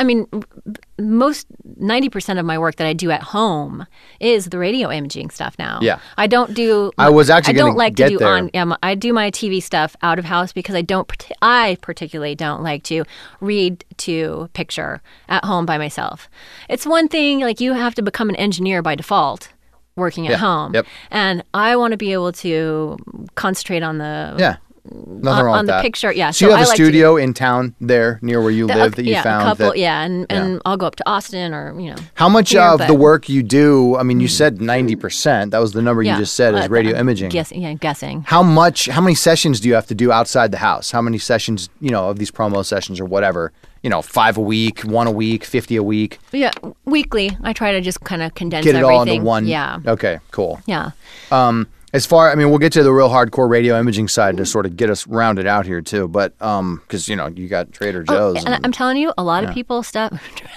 most 90% of my work that I do at home is the radio imaging stuff now. Yeah. I don't do. I was actually I don't gonna like get to do there. I do my TV stuff out of house because I particularly don't like to read to picture at home by myself. It's one thing you have to become an engineer by default working at home. Yep. And I want to be able to concentrate on the Nothing wrong on with the that. picture. Yeah. So you have I a like to- studio in town there near where you live that you found. a couple, that, and I'll go up to Austin or How much here, of but- the work you do? You said 90%. That was the number you just said is radio imaging. Guessing. How many sessions do you have to do outside the house? How many sessions, of these promo sessions or whatever? 5 a week, 1 a week, 50 a week. Yeah, weekly. I try to just kind of condense Get it everything. all into one. Yeah. Okay, cool. Yeah. As far, we'll get to the real hardcore radio imaging side to sort of get us rounded out here too. But because you got Trader Joe's. And I'm telling you, a lot of people stuff.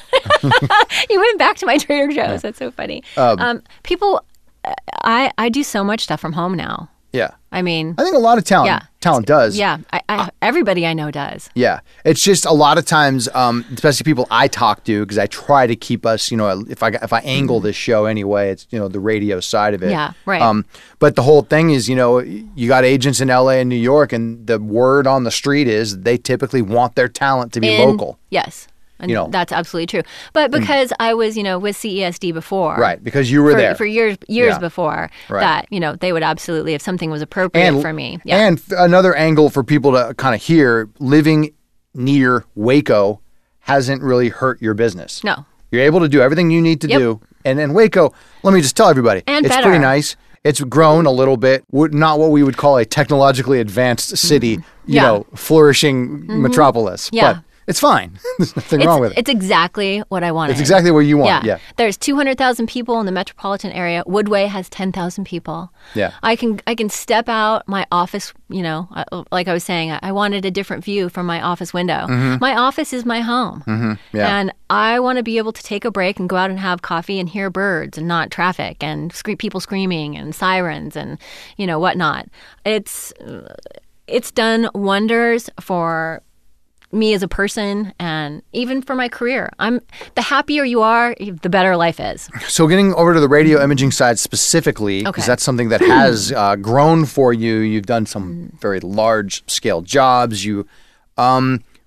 You went back to my Trader Joe's. That's so funny. People, I do so much stuff from home now. Yeah. I think a lot of talent does. Yeah, everybody I know does. Yeah. It's just a lot of times, especially people I talk to, because I try to keep us, if I angle this show anyway, it's, the radio side of it. Yeah, right. But the whole thing is, you got agents in LA and New York, and the word on the street is they typically want their talent to be local. Yes. And that's absolutely true. But because I was, with CESD before. Right, because you were there. For years before that, they would absolutely, if something was appropriate for me. Yeah. And another angle for people to kind of hear, living near Waco hasn't really hurt your business. No. You're able to do everything you need to do. And then Waco, let me just tell everybody, and it's better. pretty nice. It's grown a little bit. Not what we would call a technologically advanced city, flourishing metropolis. Yeah. But it's fine. There's nothing wrong with it. It's exactly what I wanted. It's exactly what you want. Yeah. There's 200,000 people in the metropolitan area. Woodway has 10,000 people. Yeah. I can step out my office, like I was saying, I wanted a different view from my office window. My office is my home. Yeah. And I want to be able to take a break and go out and have coffee and hear birds and not traffic and people screaming and sirens and, whatnot. It's done wonders for me as a person and even for my career. The happier you are, the better life is. So getting over to the radio imaging side specifically, because that's something that has grown for you. You've done some very large scale jobs. You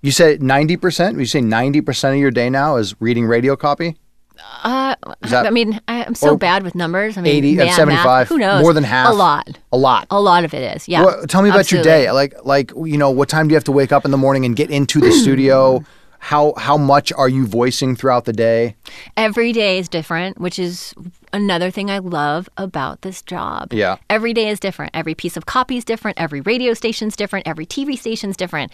You said 90%? Would you say 90% of your day now is reading radio copy? I mean, I'm so or bad with numbers. I mean, 80 math, 75? who knows? More than half? A lot. A lot. A lot of it is, yeah. Well, tell me about your day. Like what time do you have to wake up in the morning and get into the studio? How much are you voicing throughout the day? Every day is different, which is another thing I love about this job. Yeah. Every day is different. Every piece of copy is different. Every radio station's different. Every TV station's different.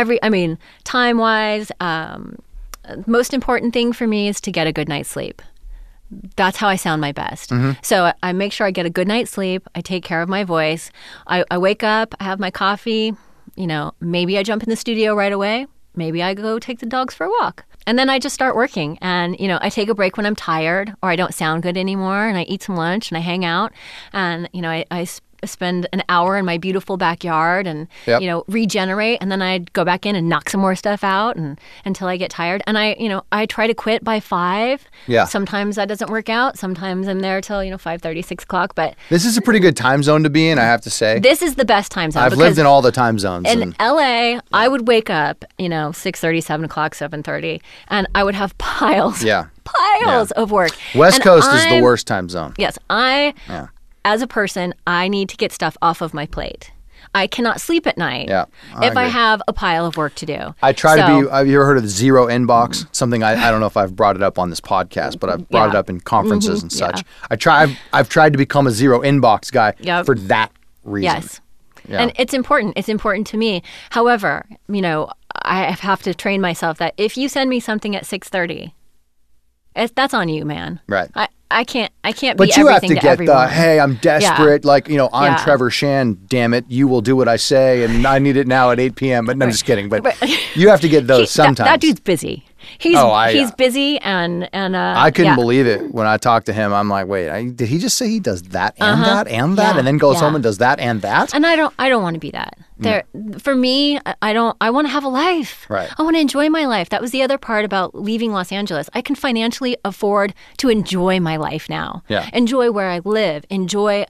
Time-wise, most important thing for me is to get a good night's sleep. That's how I sound my best. So I make sure I get a good night's sleep. I take care of my voice. I wake up, I have my coffee. Maybe I jump in the studio right away. Maybe I go take the dogs for a walk. And then I just start working. And, I take a break when I'm tired or I don't sound good anymore. And I eat some lunch and I hang out. And, I spend an hour in my beautiful backyard and, regenerate. And then I go back in and knock some more stuff out until I get tired. And I try to quit by 5. Yeah. Sometimes that doesn't work out. Sometimes I'm there till, 5:30, 6 o'clock. But this is a pretty good time zone to be in, I have to say. This is the best time zone. I've lived in all the time zones. In LA, I would wake up, 6:30, 7 o'clock, 7:30, and I would have piles of work. West Coast is the worst time zone. Yes. As a person, I need to get stuff off of my plate. I cannot sleep at night if I have a pile of work to do. I try to be, have you ever heard of the zero inbox? Something I don't know if I've brought it up on this podcast, but I've brought it up in conferences and such. Yeah. I've tried to become a zero inbox guy for that reason. Yes. Yeah. And it's important. It's important to me. However, I have to train myself that if you send me something at 6:30, that's on you, man. Right. I can't be everything to everyone. But you have to get hey, I'm desperate. Yeah. I'm Trevor Shan, damn it. You will do what I say, and I need it now at 8 p.m. But no, I'm just kidding. But you have to get those sometimes. That dude's busy. He's busy and I couldn't believe it when I talked to him. I'm like, wait, did he just say he does that and that and that, and then goes home and does that and that? And I don't want to be that. For me, I want to have a life. Right. I want to enjoy my life. That was the other part about leaving Los Angeles. I can financially afford to enjoy my life now. Yeah. Enjoy where I live. Enjoy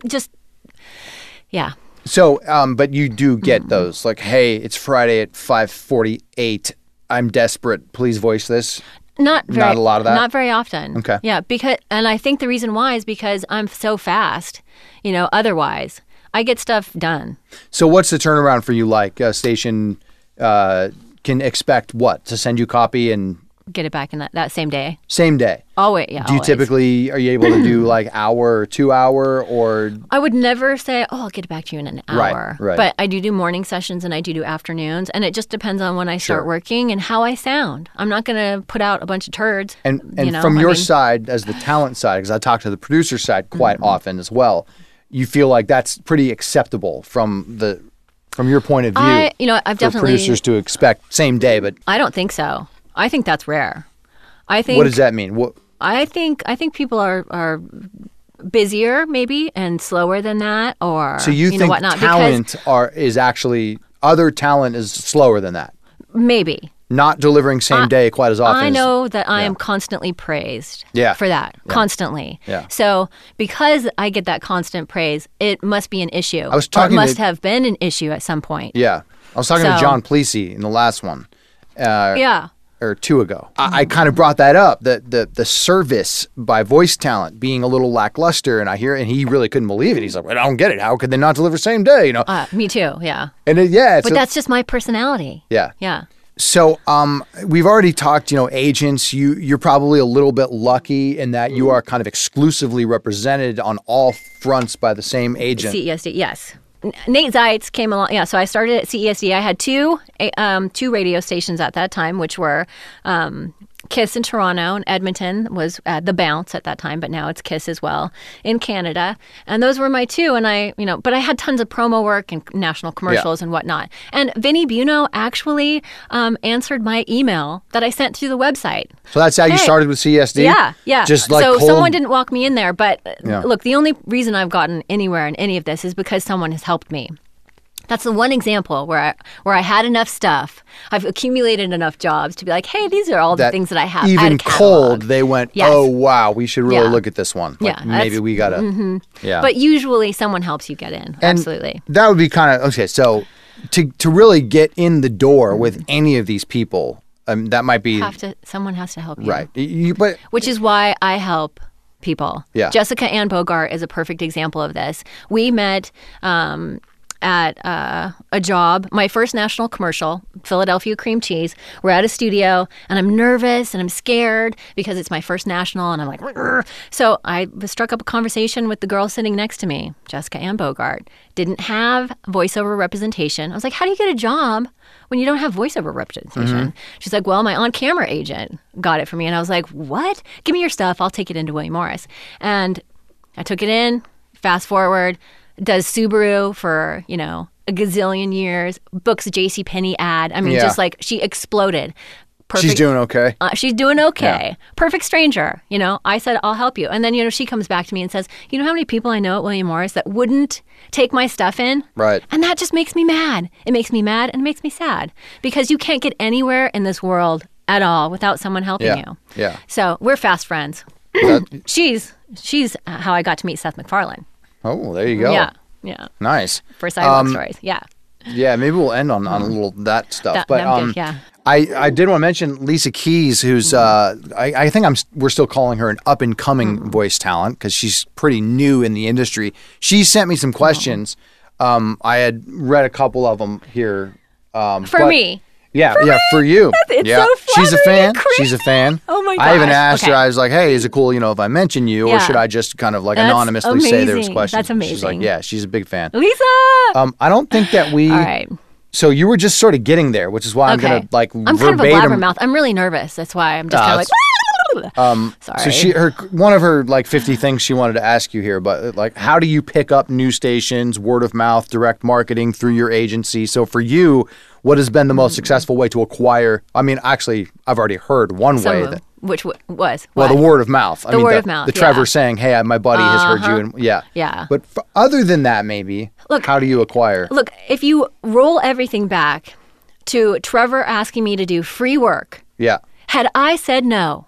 yeah. So, but you do get those like, hey, it's Friday at 5:48. I'm desperate. Please voice this. Not a lot of that. Not very often. Okay. Yeah, and I think the reason why is because I'm so fast. Otherwise, I get stuff done. So, what's the turnaround for you? Like a station can expect what to send you copy and get it back in that same day. Same day. Always, yeah. Do you typically, are you able to do like hour or 2 hour or? I would never say, I'll get it back to you in an hour. Right. But I do morning sessions and I do afternoons, and it just depends on when I start working and how I sound. I'm not going to put out a bunch of turds. And from your side, as the talent side, because I talk to the producer side quite often as well, you feel like that's pretty acceptable from your point of view. I've definitely, for producers to expect same day, but I don't think so. I think that's rare. I think. What does that mean? What? I think people are busier maybe and slower than that, or so you think whatnot, talent is actually other talent is slower than that? Maybe. Not delivering same day quite as often. I know that I am constantly praised for that, constantly. Yeah. So because I get that constant praise, it must be an issue. I was talking or it must have been an issue at some point. Yeah. I was talking to John Plesey in the last one. Or 2 ago. I kind of brought that up, the service by voice talent being a little lackluster, and I hear it, and he really couldn't believe it. He's like, I don't get it. How could they not deliver same day? Me too. Yeah. And but that's just my personality. Yeah. Yeah. So we've already talked, agents, you're probably a little bit lucky in that you are kind of exclusively represented on all fronts by the same agent. CESD, yes. Nate Zeitz came along. Yeah, so I started at CESD. I had two radio stations at that time, which were KISS in Toronto, and Edmonton was The Bounce at that time, but now it's KISS as well in Canada. And those were my two. And but I had tons of promo work and national commercials and whatnot. And Vinny Buno actually answered my email that I sent through the website. So that's how you started with CESD? Yeah. Just like so someone didn't walk me in there. But look, the only reason I've gotten anywhere in any of this is because someone has helped me. That's the one example where I had enough stuff. I've accumulated enough jobs to be like, hey, these are all the things that I have. Even cold, they went, oh, wow, we should really look at this one. Like, maybe we got to, But usually someone helps you get in. And absolutely. That would be kind of, okay, so to really get in the door with any of these people, that might be someone has to help you. right. But Which is why I help people. Yeah. Jessica Ann Bogart is a perfect example of this. We met at a job, my first national commercial, Philadelphia cream cheese. We're at a studio, and I'm nervous and I'm scared because it's my first national, and I'm like, "Rrr." So I struck up a conversation with the girl sitting next to me, Jessica Ann Bogart. Didn't have voiceover representation. I was like, how do you get a job when you don't have voiceover representation? She's like, well, my on-camera agent got it for me. And I was like, what? Give me your stuff. I'll take it into William Morris. And I took it in, fast forward, does Subaru for, a gazillion years, books a JCPenney ad. I mean, Yeah. just like she exploded. Perfect. she's doing okay. She's doing okay. Yeah. Perfect stranger. I said, I'll help you. And then, she comes back to me and says, you know how many people I know at William Morris that wouldn't take my stuff in? Right. And that just makes me mad. It makes me mad and it makes me sad because you can't get anywhere in this world at all without someone helping Yeah. you. Yeah. So we're fast friends. She's how I got to meet Seth MacFarlane. Oh, there you go. Yeah. Yeah. Nice. For Sidewalk Stories. Yeah. Yeah, maybe we'll end on a little that stuff. But That would be- yeah. I did want to mention Lisa Keys, who's I think we're still calling her an up and coming voice talent because she's pretty new in the industry. She sent me some questions. I had read a couple of them here. For me. Yeah, for you. It's yeah. so She's a flattering fan. and crazy. She's a fan. Oh my I even gosh. asked her. Okay. I was like, "Hey, is it cool, if I mention you, or Yeah. should I just kind of like That's anonymously say there was amazing. questions?" That's She's like, amazing. "Yeah, she's a big fan." Lisa! I don't think that we. All right. So you were just sort of getting there, which is why I'm gonna like I'm kind of a verbatim. blabbermouth. I'm really nervous. That's why I'm just kind of like. Sorry. So one of her like 50 things she wanted to ask you here, but like, how do you pick up news stations, word of mouth, direct marketing through your agency? So for you, what has been the most successful way to acquire? I mean, actually, I've already heard one way that. Which was Well, what? the word of mouth. I mean, word of mouth, The Trevor yeah. saying, "Hey, my buddy has heard you," and Yeah. But other than that, maybe. Look- how do you acquire? Look, if you roll everything back to Trevor asking me to do free work, Yeah. had I said no,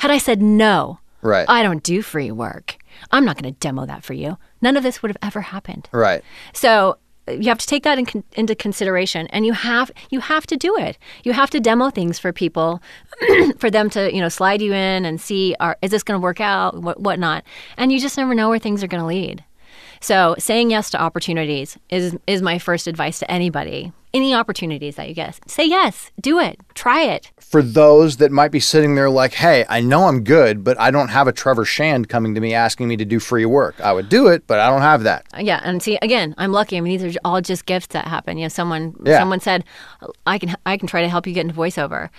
Right. I don't do free work. I'm not going to demo that for you. None of this would have ever happened. Right. So you have to take that into consideration, and you have to do it. You have to demo things for people, for them to slide you in and see, is this going to work out, whatnot. And you just never know where things are going to lead. So saying yes to opportunities is my first advice to anybody. Any opportunities that you get, say yes, do it, try it. For those that might be sitting there like, "Hey, I know I'm good, but I don't have a Trevor Shand coming to me asking me to do free work. I would do it, but I don't have that." Yeah, and see, again, I'm lucky. I mean, these are all just gifts that happen. Someone said, I can try to help you get into voiceover.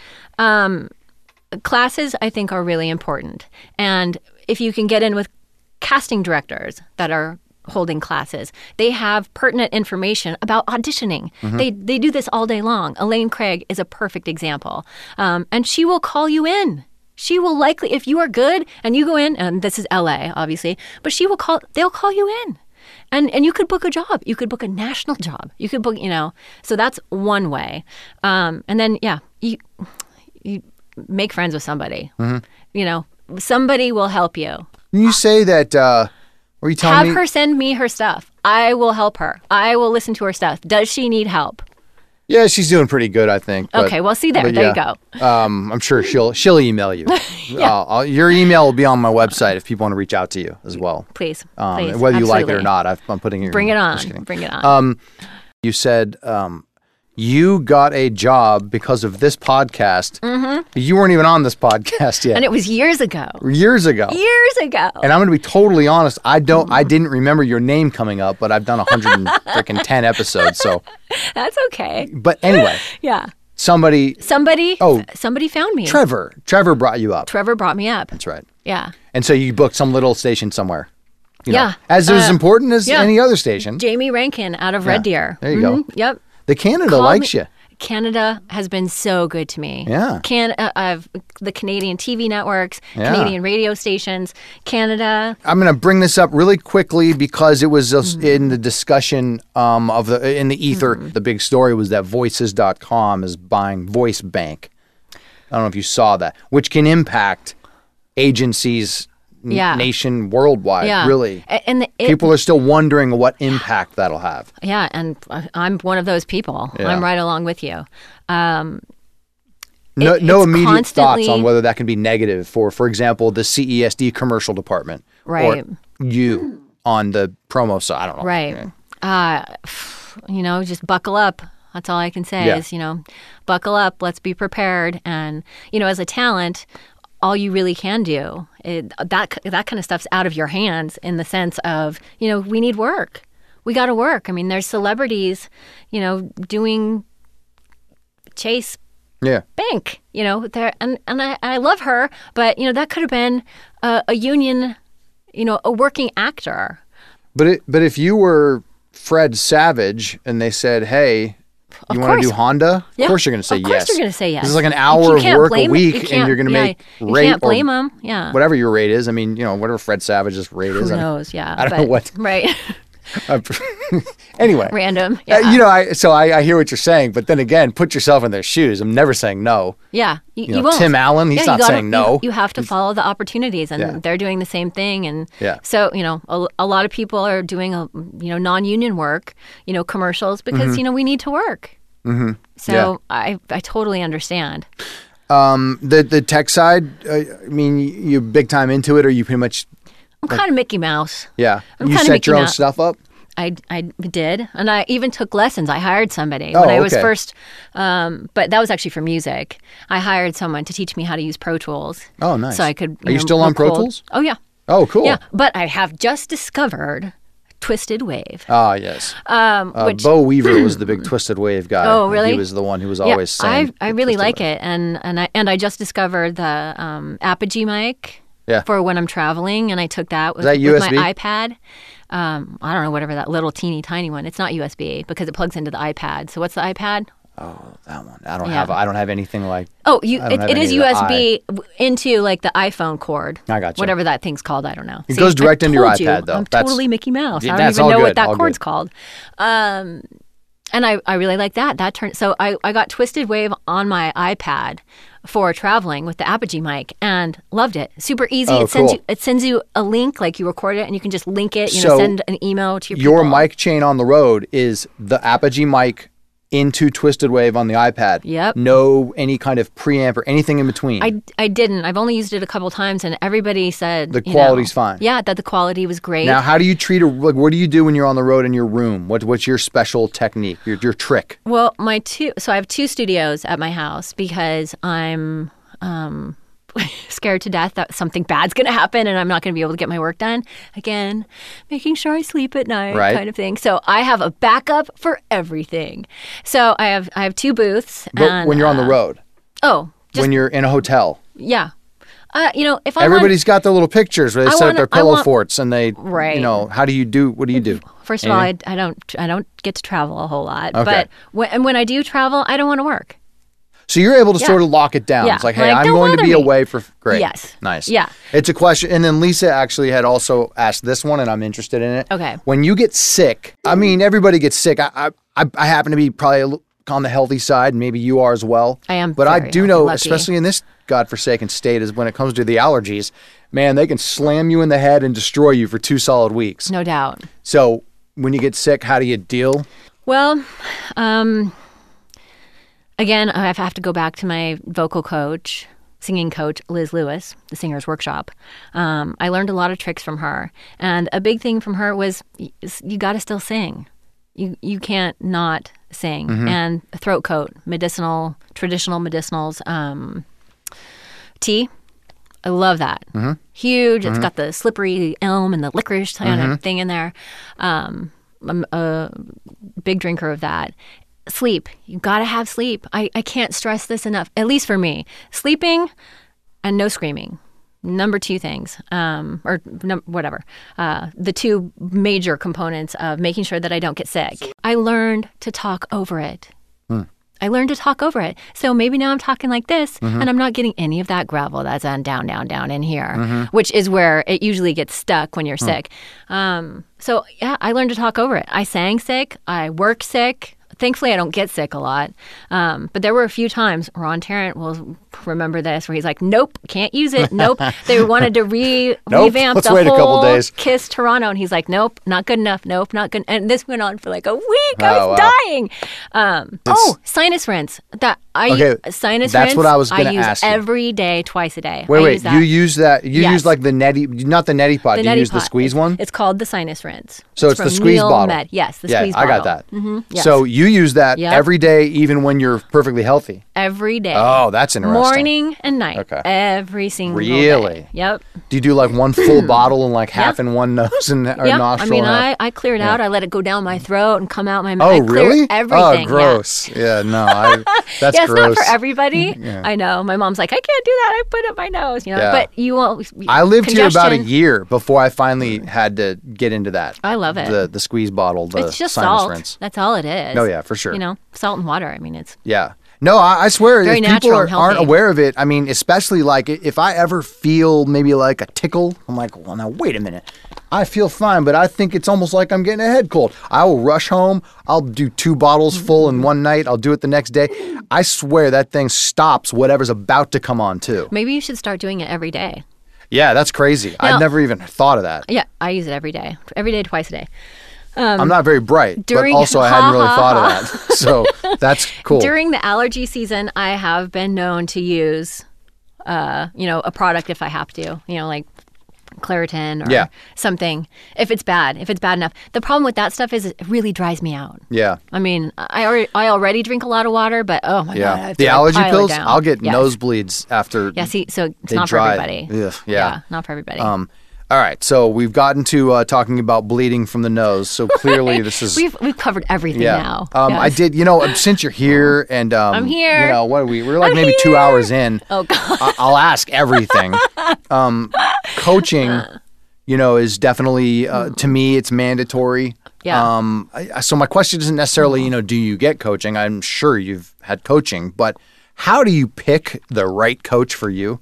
Classes, I think, are really important. And if you can get in with casting directors that are holding classes, they have pertinent information about auditioning. They do this all day long. Elaine Craig is a perfect example. And she will call you in. She will likely, if you are good and you go in, and this is LA, obviously, but they'll call you in. And you could book a job. You could book a national job. You could book, so that's one way. And then, you make friends with somebody. Somebody will help you. You say that, were you telling Have me? her send me her stuff. I will help her. I will listen to her stuff. Does she need help? Yeah, she's doing pretty good, I think. But, Okay, well, see there. but There yeah. you go. I'm sure she'll email you. Your email will be on my website if people want to reach out to you as well. Please. Whether you like it or absolutely. not, I'm putting it. Bring it Just on. kidding. Bring it on. You said you got a job because of this podcast. You weren't even on this podcast yet. And it was years ago. Years ago. Years ago. And I'm going to be totally honest. I didn't remember your name coming up, but I've done 110 episodes. So, That's okay. but anyway, Yeah. somebody, Somebody found me. Trevor brought you up. Trevor brought me up. That's right. Yeah. And so you booked some little station somewhere. Yeah. As important as yeah. any other station. Jamie Rankin out of Red Deer. There you go. Yep. The Canada Call likes me- you. Canada has been so good to me. Yeah. I've the Canadian TV networks, Yeah. Canadian radio stations, Canada. I'm going to bring this up really quickly because it was in the discussion in the ether. The big story was that Voices.com is buying VoiceBank. I don't know if you saw that, which can impact agencies nation worldwide, really. And people are still wondering what impact that'll have. Yeah, and I'm one of those people. Yeah. I'm right along with you. No it's immediate thoughts on whether that can be negative for example, the CESD commercial department. Right. Or you on the promo side. I don't know. Right. Just buckle up. That's all I can say is, buckle up. Let's be prepared. And, as a talent, all you really can do, that kind of stuff's out of your hands in the sense of, we need work. We got to work. I mean, there's celebrities, doing Chase Bank, there, and I love her, but, that could have been a union, a working actor. But if you were Fred Savage and they said, hey, you want to do Honda? Yeah. Of course you're going to say yes. Of course you're going to say yes. This is like an hour of work a week and you're going to make rate. You can't blame them. Yeah. Whatever your rate is. I mean, whatever Fred Savage's rate is. Who knows? Yeah. I don't know what. Right. Anyway. Random. Yeah. I hear what you're saying, but then again, put yourself in their shoes. I'm never saying no. Yeah. You won't. Tim Allen, he's not saying no. You have to follow the opportunities, and they're doing the same thing. And yeah. So, a lot of people are doing, non-union work, commercials because, we need to work. Mm-hmm. So I totally understand. The tech side, you're big time into it, or you pretty much... I'm kind of Mickey Mouse. Yeah. I'm you set your own stuff up? I did. And I even took lessons. I hired somebody when I was first, but that was actually for music. I hired someone to teach me how to use Pro Tools. Oh, nice. So I could... Are you still on Pro Tools? Oh, yeah. Oh, cool. Yeah, but I have just discovered Twisted Wave. Ah, yes. Which, Bo Weaver was the big Twisted Wave guy. Oh, really? He was the one who was always saying... I really like it. And I just discovered the Apogee mic for when I'm traveling, and I took that with, with my iPad. I don't know, whatever that little teeny tiny one. It's not USB because it plugs into the iPad. So what's the iPad? Oh, that one. I don't have anything like. Oh, it is USB into like the iPhone cord. I got you. Whatever that thing's called, I don't know. It goes direct into your iPad, though. I'm totally Mickey Mouse. I don't even know what that cord's called. And I really like that. So I got Twisted Wave on my iPad for traveling with the Apogee mic and loved it. Super easy. Oh, it sends you a link, like you record it and you can just link it, send an email to your people. Your mic chain on the road is the Apogee mic into Twisted Wave on the iPad. Yep. No any kind of preamp or anything in between. I didn't. I've only used it a couple times, and everybody said the quality's fine. Yeah, that the quality was great. Now, how do you treat what do you do when you're on the road in your room? What's your special technique? Your trick? Well, so I have 2 studios at my house because I'm scared to death that something bad's going to happen and I'm not going to be able to get my work done. Again, making sure I sleep at night, kind of thing. So I have a backup for everything. So I have 2 booths. But when you're on the road? Oh. When you're in a hotel? Yeah. If everybody's got their little pictures where they set up their pillow forts and they, what do you do? First of all, I don't get to travel a whole lot. Okay. But when I do travel, I don't want to work. So you're able to sort of lock it down. Yeah. It's like, hey, I'm going to be away for... Great. Yes. Nice. Yeah. It's a question. And then Lisa actually had also asked this one, and I'm interested in it. Okay. When you get sick, everybody gets sick. I happen to be probably on the healthy side, and maybe you are as well. I am. But I do know, lucky. especially in this godforsaken state, is when it comes to the allergies, man, they can slam you in the head and destroy you for 2 solid weeks. No doubt. So when you get sick, how do you deal? Well, again, I have to go back to my vocal coach, singing coach, Liz Lewis, the Singer's Workshop. I learned a lot of tricks from her. And a big thing from her was you got to still sing. You can't not sing. Mm-hmm. And a throat coat, traditional medicinals, tea. I love that. Mm-hmm. Huge. Mm-hmm. It's got the slippery elm and the licorice kind of thing in there. I'm a big drinker of that. Sleep. You got to have sleep. I can't stress this enough, at least for me. Sleeping and no screaming. Number 2 things, whatever. The 2 major components of making sure that I don't get sick. I learned to talk over it. I learned to talk over it. So maybe now I'm talking like this, and I'm not getting any of that gravel that's on down in here, which is where it usually gets stuck when you're sick. So yeah, I learned to talk over it. I sang sick. I worked sick. thankfully I don't get sick a lot. But there were a few times, Ron Tarrant will remember this, where he's like, nope, can't use it. Nope. They wanted to revamp let's the wait a couple whole days. Kiss Toronto. And he's like, nope, not good enough. Nope, not good. And this went on for like a week. I Oh, was wow. dying. Sinus rinse. Sinus that's rinse, what I was gonna use ask you. every day, twice a day. I Wait, use that. you use that? You Yes. use like the neti, not the neti pot. The You neti use the pot. squeeze one. It's called the sinus rinse. So it's the from squeeze Neil bottle. Med. Yes, the Yeah, squeeze I bottle. got that. Yes. So you use that Yep. every day, even when you're perfectly healthy. Every day. Oh, that's interesting. Morning and night. Okay. Every single Really? day. Yep. Do you do like one full bottle and like half in one nose and or Yeah. nostril? I mean, and half? I clear it out. I let it go down my throat and come out my mouth. Oh, I clear really? everything. Oh, gross. Yeah, no, that's Yeah, it's gross. not for everybody. I know. My mom's like, I can't do that. I put it up my nose. Yeah. But you won't. I lived here about a congestion. year before I finally had to get into that. I love it. The squeeze bottle, the It's just sinus salt. rinse. That's all it is. Oh, yeah, for sure. Salt and water. I mean, it's Yeah. No, I swear, Very if people natural and aren't healthy. aware of it, I mean, especially like if I ever feel maybe like a tickle, I'm like, well, now wait a minute. I feel fine, but I think it's almost like I'm getting a head cold. I will rush home. I'll do 2 bottles full in one night. I'll do it the next day. I swear that thing stops whatever's about to come on too. maybe you should start doing it every day. Yeah, that's crazy. Now- I'd never even thought of that. Yeah, I use it every day. Every day, twice a day. I'm not very bright, during- but also I hadn't really thought of that. So that's cool. During the allergy season, I have been known to use, a product if I have to, like Claritin or Yeah. something. If it's bad enough. The problem with that stuff is it really dries me out. Yeah. I mean, I already drink a lot of water, but oh my God. I Yeah. have The to, allergy pile it pills, down. I'll get Yes. nosebleeds after. Yeah, see, so it's they not dry. for everybody. Ugh, yeah. Not for everybody. All right, so we've gotten to talking about bleeding from the nose. So clearly, this is We've covered everything yeah. now. I Yes. did. Since you're here, and I'm here. What are we? We're like I'm maybe 2 here. hours in. Oh God. I'll ask everything. Coaching, is definitely to me it's mandatory. Yeah. So my question isn't necessarily, do you get coaching? I'm sure you've had coaching, but how do you pick the right coach for you?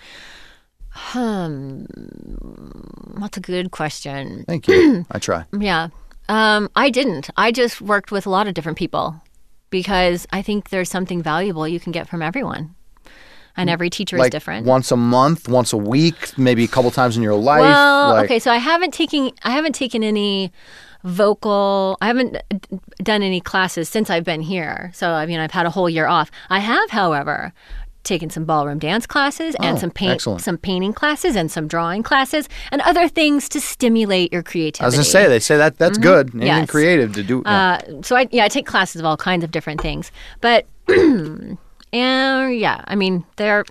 That's a good question. Thank you. I try. Yeah. I didn't. I just worked with a lot of different people because I think there's something valuable you can get from everyone. And every teacher is Like different. once a month, once a week, maybe a couple times in your life. Well, like, okay, so I haven't taken any vocal. I haven't done any classes since I've been here. So I've had a whole year off. I have, however, taken some ballroom dance classes and excellent. some painting classes and some drawing classes and other things to stimulate your creativity. I was gonna say, they say that's good. Anything Yes. creative to do. So I take classes of all kinds of different things, but they're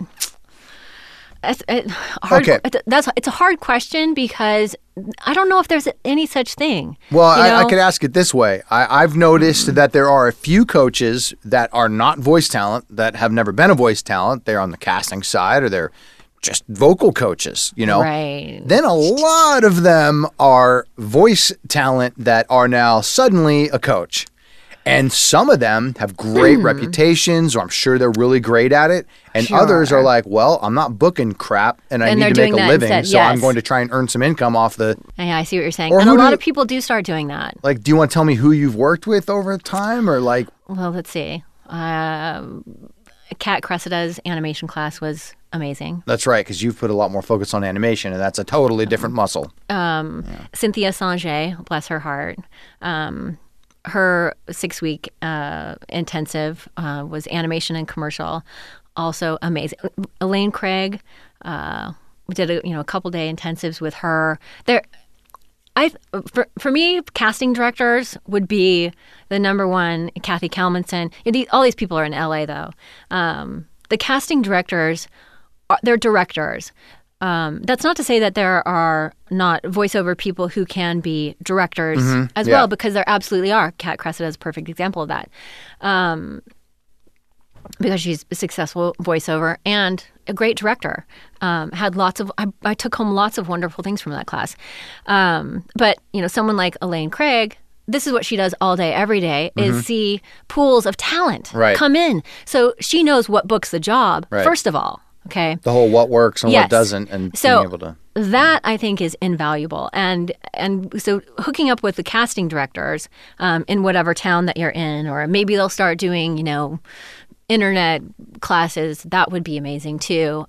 hard. Okay. It's a hard question because I don't know if there's any such thing. Well, you I know? could ask it this way. I've noticed that there are a few coaches that are not voice talent, that have never been a voice talent. They're on the casting side or they're just vocal coaches, Right. Then a lot of them are voice talent that are now suddenly a coach. And some of them have great reputations, or I'm sure they're really great at it. And Sure. others are like, well, I'm not booking crap and I And need they're to make doing a that living, instead, so I'm yes. going to try and earn some income off the... Yeah, I see what you're saying. Or And a who lot do- of people do start doing that. Like, do you want to tell me who you've worked with over time, or like... Well, let's see. Kat Cressida's animation class was amazing. That's right, because you've put a lot more focus on animation, and that's a totally different muscle. Cynthia Sanger, bless her heart. Her 6-week intensive was animation and commercial, also amazing. Elaine Craig, we did a couple day intensives with her. For me, casting directors would be the number one. Kathy Kalmanson. All these people are in LA though. The casting directors, they're directors. That's not to say that there are not voiceover people who can be directors as yeah. well, because there absolutely are. Kat Cressida is a perfect example of that. Because she's a successful voiceover and a great director. Had lots of, I took home lots of wonderful things from that class. But, someone like Elaine Craig, this is what she does all day, every day, is see pools of talent Right. come in. So she knows what books the job, Right. first of all. Okay. The whole what works and Yes. what doesn't, and So being able to... that I think is invaluable. And so hooking up with the casting directors in whatever town that you're in, or maybe they'll start doing, internet classes, that would be amazing too.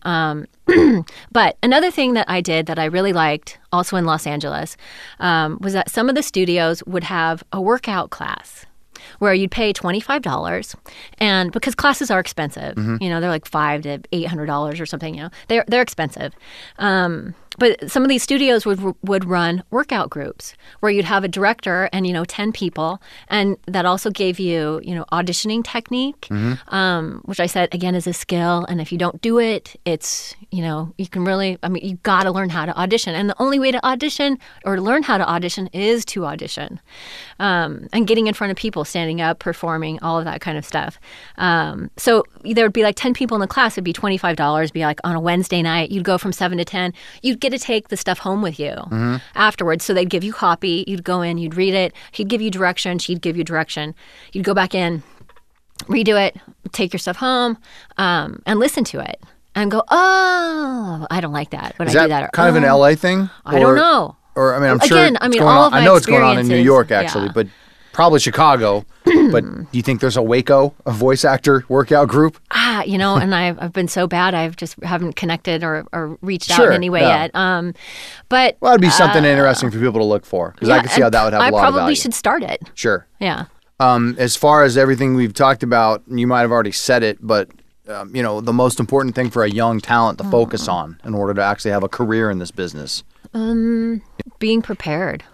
But another thing that I did that I really liked, also in Los Angeles, was that some of the studios would have a workout class where you'd pay $25, and because classes are expensive, they're like $500 to $800 or something. They're expensive. But some of these studios would run workout groups where you'd have a director and 10 people, and that also gave you auditioning technique, which I said again is a skill. And if you don't do it, it's you can really you got to learn how to audition, and the only way to audition or learn how to audition is to audition, and getting in front of people, standing up, performing, all of that kind of stuff. So there would be like 10 people in the class. It'd be $25. Be like on a Wednesday night, you'd go from 7 to 10. You'd get to take the stuff home with you afterwards. So they'd give you copy. You'd go in, you'd read it. He'd give you direction. She'd give you direction. You'd go back in, redo it, take your stuff home, and listen to it and go, oh, I don't like that. But Is I that do that. Or, kind of an LA thing? I don't know. Or I'm sure. Again, it's going all on. of my I know it's going on in New experiences, York actually, yeah. but probably Chicago. But do you think there's a Waco, a voice actor workout group? And I've been so bad, I've just haven't connected or reached out Sure, in any way yeah. yet. But Well, that'd be something interesting for people to look for, because I can see how that would have a lot of I value. probably should start it. Sure. Yeah. As far as everything we've talked about, you might have already said it, but the most important thing for a young talent to focus on in order to actually have a career in this business. Being prepared.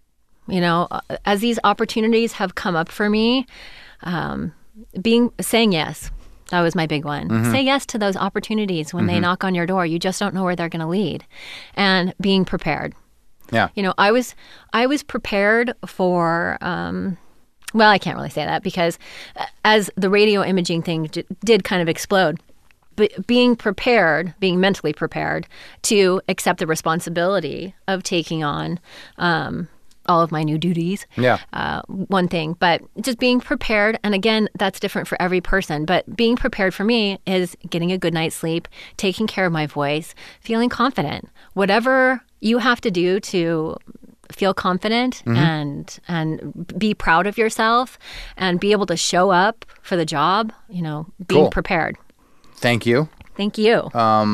As these opportunities have come up for me, saying yes. That was my big one. Say yes to those opportunities when they knock on your door. You just don't know where they're going to lead. And being prepared. Yeah. I was prepared for, well, I can't really say that because as the radio imaging thing did kind of explode, but being mentally prepared to accept the responsibility of taking on all of my new duties. Yeah. One thing, but just being prepared. And again, that's different for every person. But being prepared for me is getting a good night's sleep, taking care of my voice, feeling confident. Whatever you have to do to feel confident and be proud of yourself and be able to show up for the job, being Cool. prepared. Thank you. Thank you.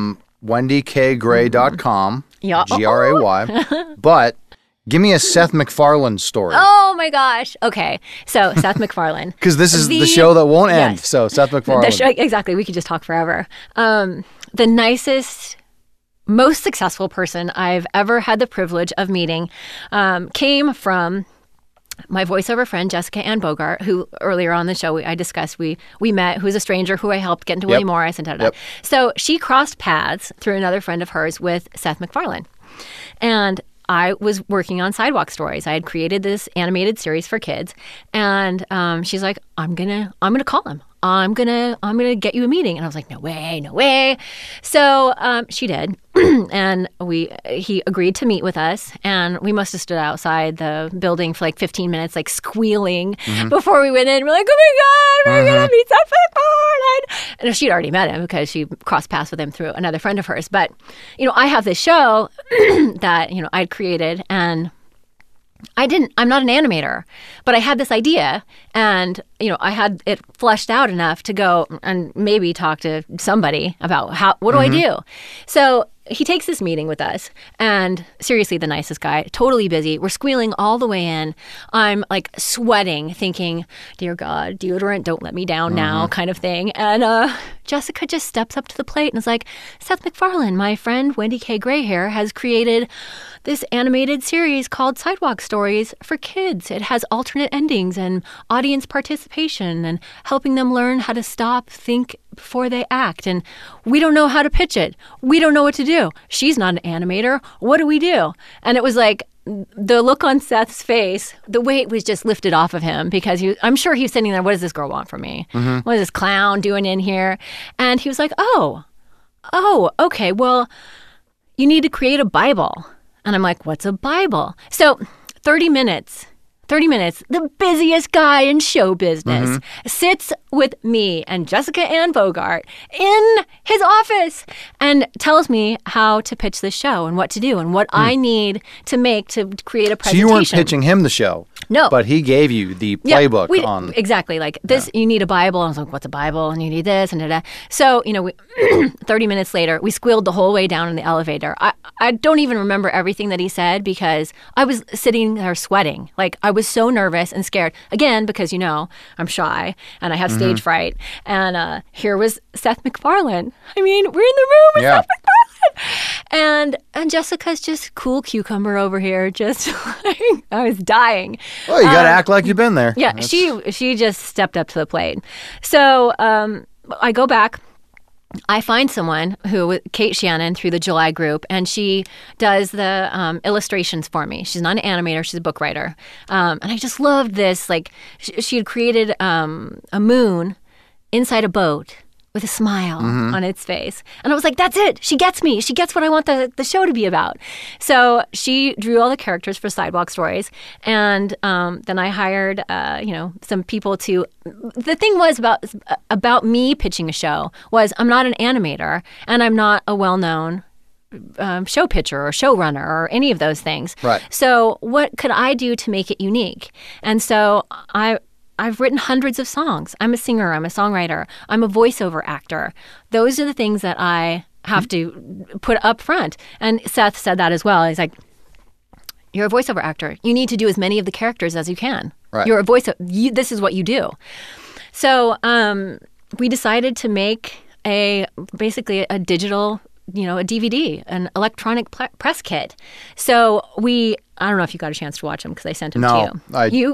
WendyKGray.com. Yeah. Gray. But give me a Seth MacFarlane story. Oh my gosh. Okay. So Seth MacFarlane. Because this is the show that won't end. Yes. So Seth MacFarlane. Exactly. We could just talk forever. The nicest, most successful person I've ever had the privilege of meeting came from my voiceover friend, Jessica Ann Bogart, who earlier on the show I discussed, we met, who's a stranger who I helped get into William Morris and da-da-da. Yep. So she crossed paths through another friend of hers with Seth MacFarlane. And I was working on Sidewalk Stories. I had created this animated series for kids, and she's like, "I'm gonna call him. I'm gonna get you a meeting." And I was like, "No way." So she did, and he agreed to meet with us, and we must have stood outside the building for like 15 minutes, like squealing before we went in. We're like, "Oh my God, we're gonna meet Seth MacFarlane!" And she'd already met him because she crossed paths with him through another friend of hers. But I have this show that I'd created, and I'm not an animator, but I had this idea, and I had it fleshed out enough to go and maybe talk to somebody about what do I do. So he takes this meeting with us, and seriously, the nicest guy, totally busy. We're squealing all the way in. I'm like sweating, thinking, "Dear God, deodorant, don't let me down now," kind of thing. And Jessica just steps up to the plate and is like, "Seth MacFarlane, my friend Wendy K. Gray here, has created this animated series called Sidewalk Stories for kids. It has alternate endings and audience participation and helping them learn how to stop, think before they act. And we don't know how to pitch it. We don't know what to do. She's not an animator. What do we do?" And it was like the look on Seth's face, the weight was just lifted off of him because I'm sure he was sitting there, what does this girl want from me? What is this clown doing in here? And he was like, oh, okay, well, you need to create a Bible. And I'm like, what's a Bible? So 30 30 minutes, the busiest guy in show business sits with me and Jessica Ann Bogart in his office and tells me how to pitch this show and what to do and what I need to make to create a presentation. So you weren't pitching him the show. No. But he gave you the playbook on... Exactly. Like, this, you need a Bible. And I was like, what's a Bible? And you need this and da-da. So, 30 minutes later, we squealed the whole way down in the elevator. I don't even remember everything that he said because I was sitting there sweating. Like, I was so nervous and scared. Again, because, I'm shy and I have stage fright. And here was Seth MacFarlane. I mean, we're in the room with Seth MacFarlane. And Jessica's just cool cucumber over here. Just like, I was dying. Well, you got to act like you've been there. Yeah, she just stepped up to the plate. So I go back. I find someone Kate Shannon through the July group, and she does the illustrations for me. She's not an animator; she's a book writer. And I just loved this. Like she had created a moon inside a boat with a smile on its face. And I was like, that's it. She gets me. She gets what I want the show to be about. So she drew all the characters for Sidewalk Stories. And then I hired, some people to... The thing was about me pitching a show was I'm not an animator and I'm not a well-known show pitcher or showrunner or any of those things. Right. So what could I do to make it unique? And so I've written hundreds of songs. I'm a singer. I'm a songwriter. I'm a voiceover actor. Those are the things that I have to put up front. And Seth said that as well. He's like, you're a voiceover actor. You need to do as many of the characters as you can. Right. You're a voiceover. This is what you do. So we decided to make basically a digital, a DVD, an electronic press kit. So I don't know if you got a chance to watch them because I sent them to you.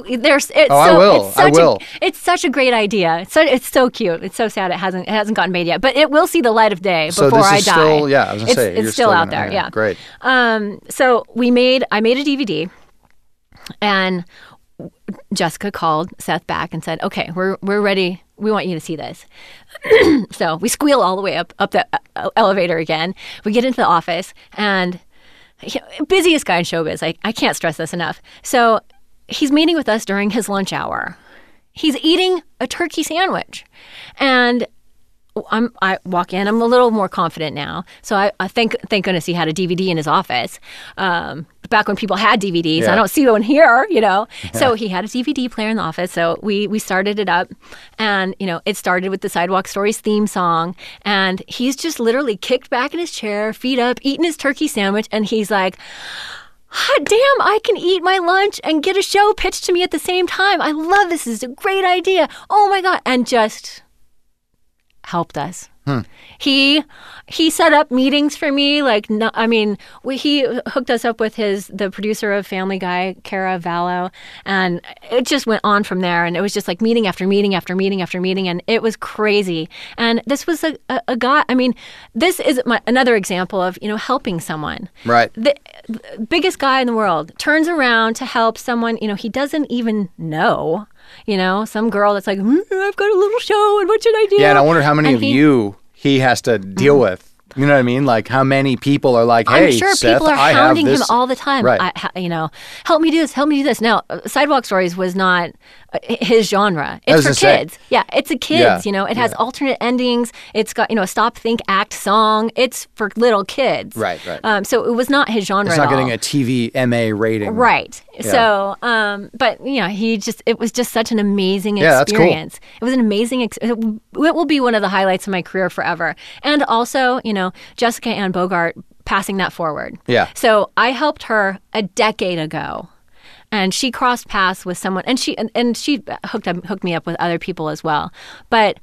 I will. It's such a great idea. It's so cute. It's so sad it hasn't gotten made yet, but it will see the light of day before I die. Still, I was gonna say it's still out there. Yeah, great. So I made a DVD, and Jessica called Seth back and said, "Okay, we're ready. We want you to see this." So we squeal all the way up the elevator again. We get into the office and. Busiest guy in showbiz. I can't stress this enough. So he's meeting with us during his lunch hour. He's eating a turkey sandwich. And I walk in. I'm a little more confident now. So I thank goodness he had a DVD in his office. Back when people had DVDs. Yeah. I don't see one here, So he had a DVD player in the office. So we started it up. And, it started with the Sidewalk Stories theme song. And he's just literally kicked back in his chair, feet up, eating his turkey sandwich. And he's like, hot damn, I can eat my lunch and get a show pitched to me at the same time. I love this. This is a great idea. Oh, my God. And just helped us. He set up meetings for me. He hooked us up with the producer of Family Guy, Cara Vallo, and it just went on from there. And it was just like meeting after meeting after meeting after meeting, and it was crazy. And this was a guy. I mean, this is another example of helping someone. Right. The biggest guy in the world turns around to help someone he doesn't even know. Some girl that's like, I've got a little show, and what should I do? Yeah, and I wonder how many he has to deal with. You know what I mean? Like, how many people are like, hey, I'm sure Seth, people are hounding him all the time. Right. Help me do this, help me do this. Now, Sidewalk Stories was not his genre. It's for kids. Yeah, it's a kids, It has alternate endings. It's got, a stop, think, act song. It's for little kids. Right. So it was not his genre It's at not all. getting a TV MA rating. Right. Yeah. So, but, it was just such an amazing experience. That's cool. It was an amazing, it will be one of the highlights of my career forever. And also, Jessica Ann Bogart passing that forward. Yeah. So I helped her a decade ago. And she crossed paths with someone, and she hooked me up with other people as well. But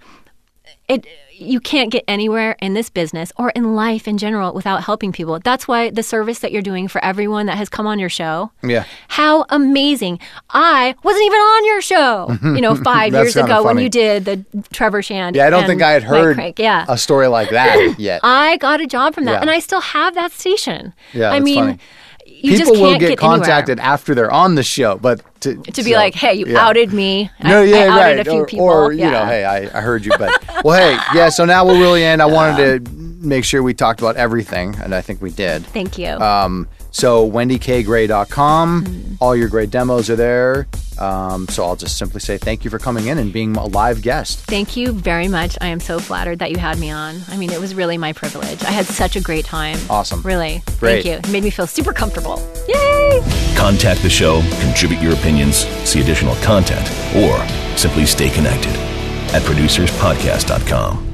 you can't get anywhere in this business or in life in general without helping people. That's why the service that you're doing for everyone that has come on your show. Yeah. How amazing. I wasn't even on your show, 5 years ago when you did the Trevor Shand. Yeah, I don't think I had heard yeah. a story like that yet. I got a job from that, Yeah. and I still have that station. Yeah, I that's mean, funny. you People just will can't get contacted after they're on the show, but to be like, hey, you outed me. No, I outed right. a few people. Or hey, I heard you. But well, hey, yeah. So now we'll really end. I wanted to make sure we talked about everything, and I think we did. Thank you. So WendyKGray.com. All your great demos are there. So I'll just simply say thank you for coming in and being a live guest. Thank you very much. I am so flattered that you had me on. I mean, it was really my privilege. I had such a great time. Awesome. Really. Great. Thank you. It made me feel super comfortable. Yay! Contact the show, contribute your opinions, see additional content, or simply stay connected at producerspodcast.com.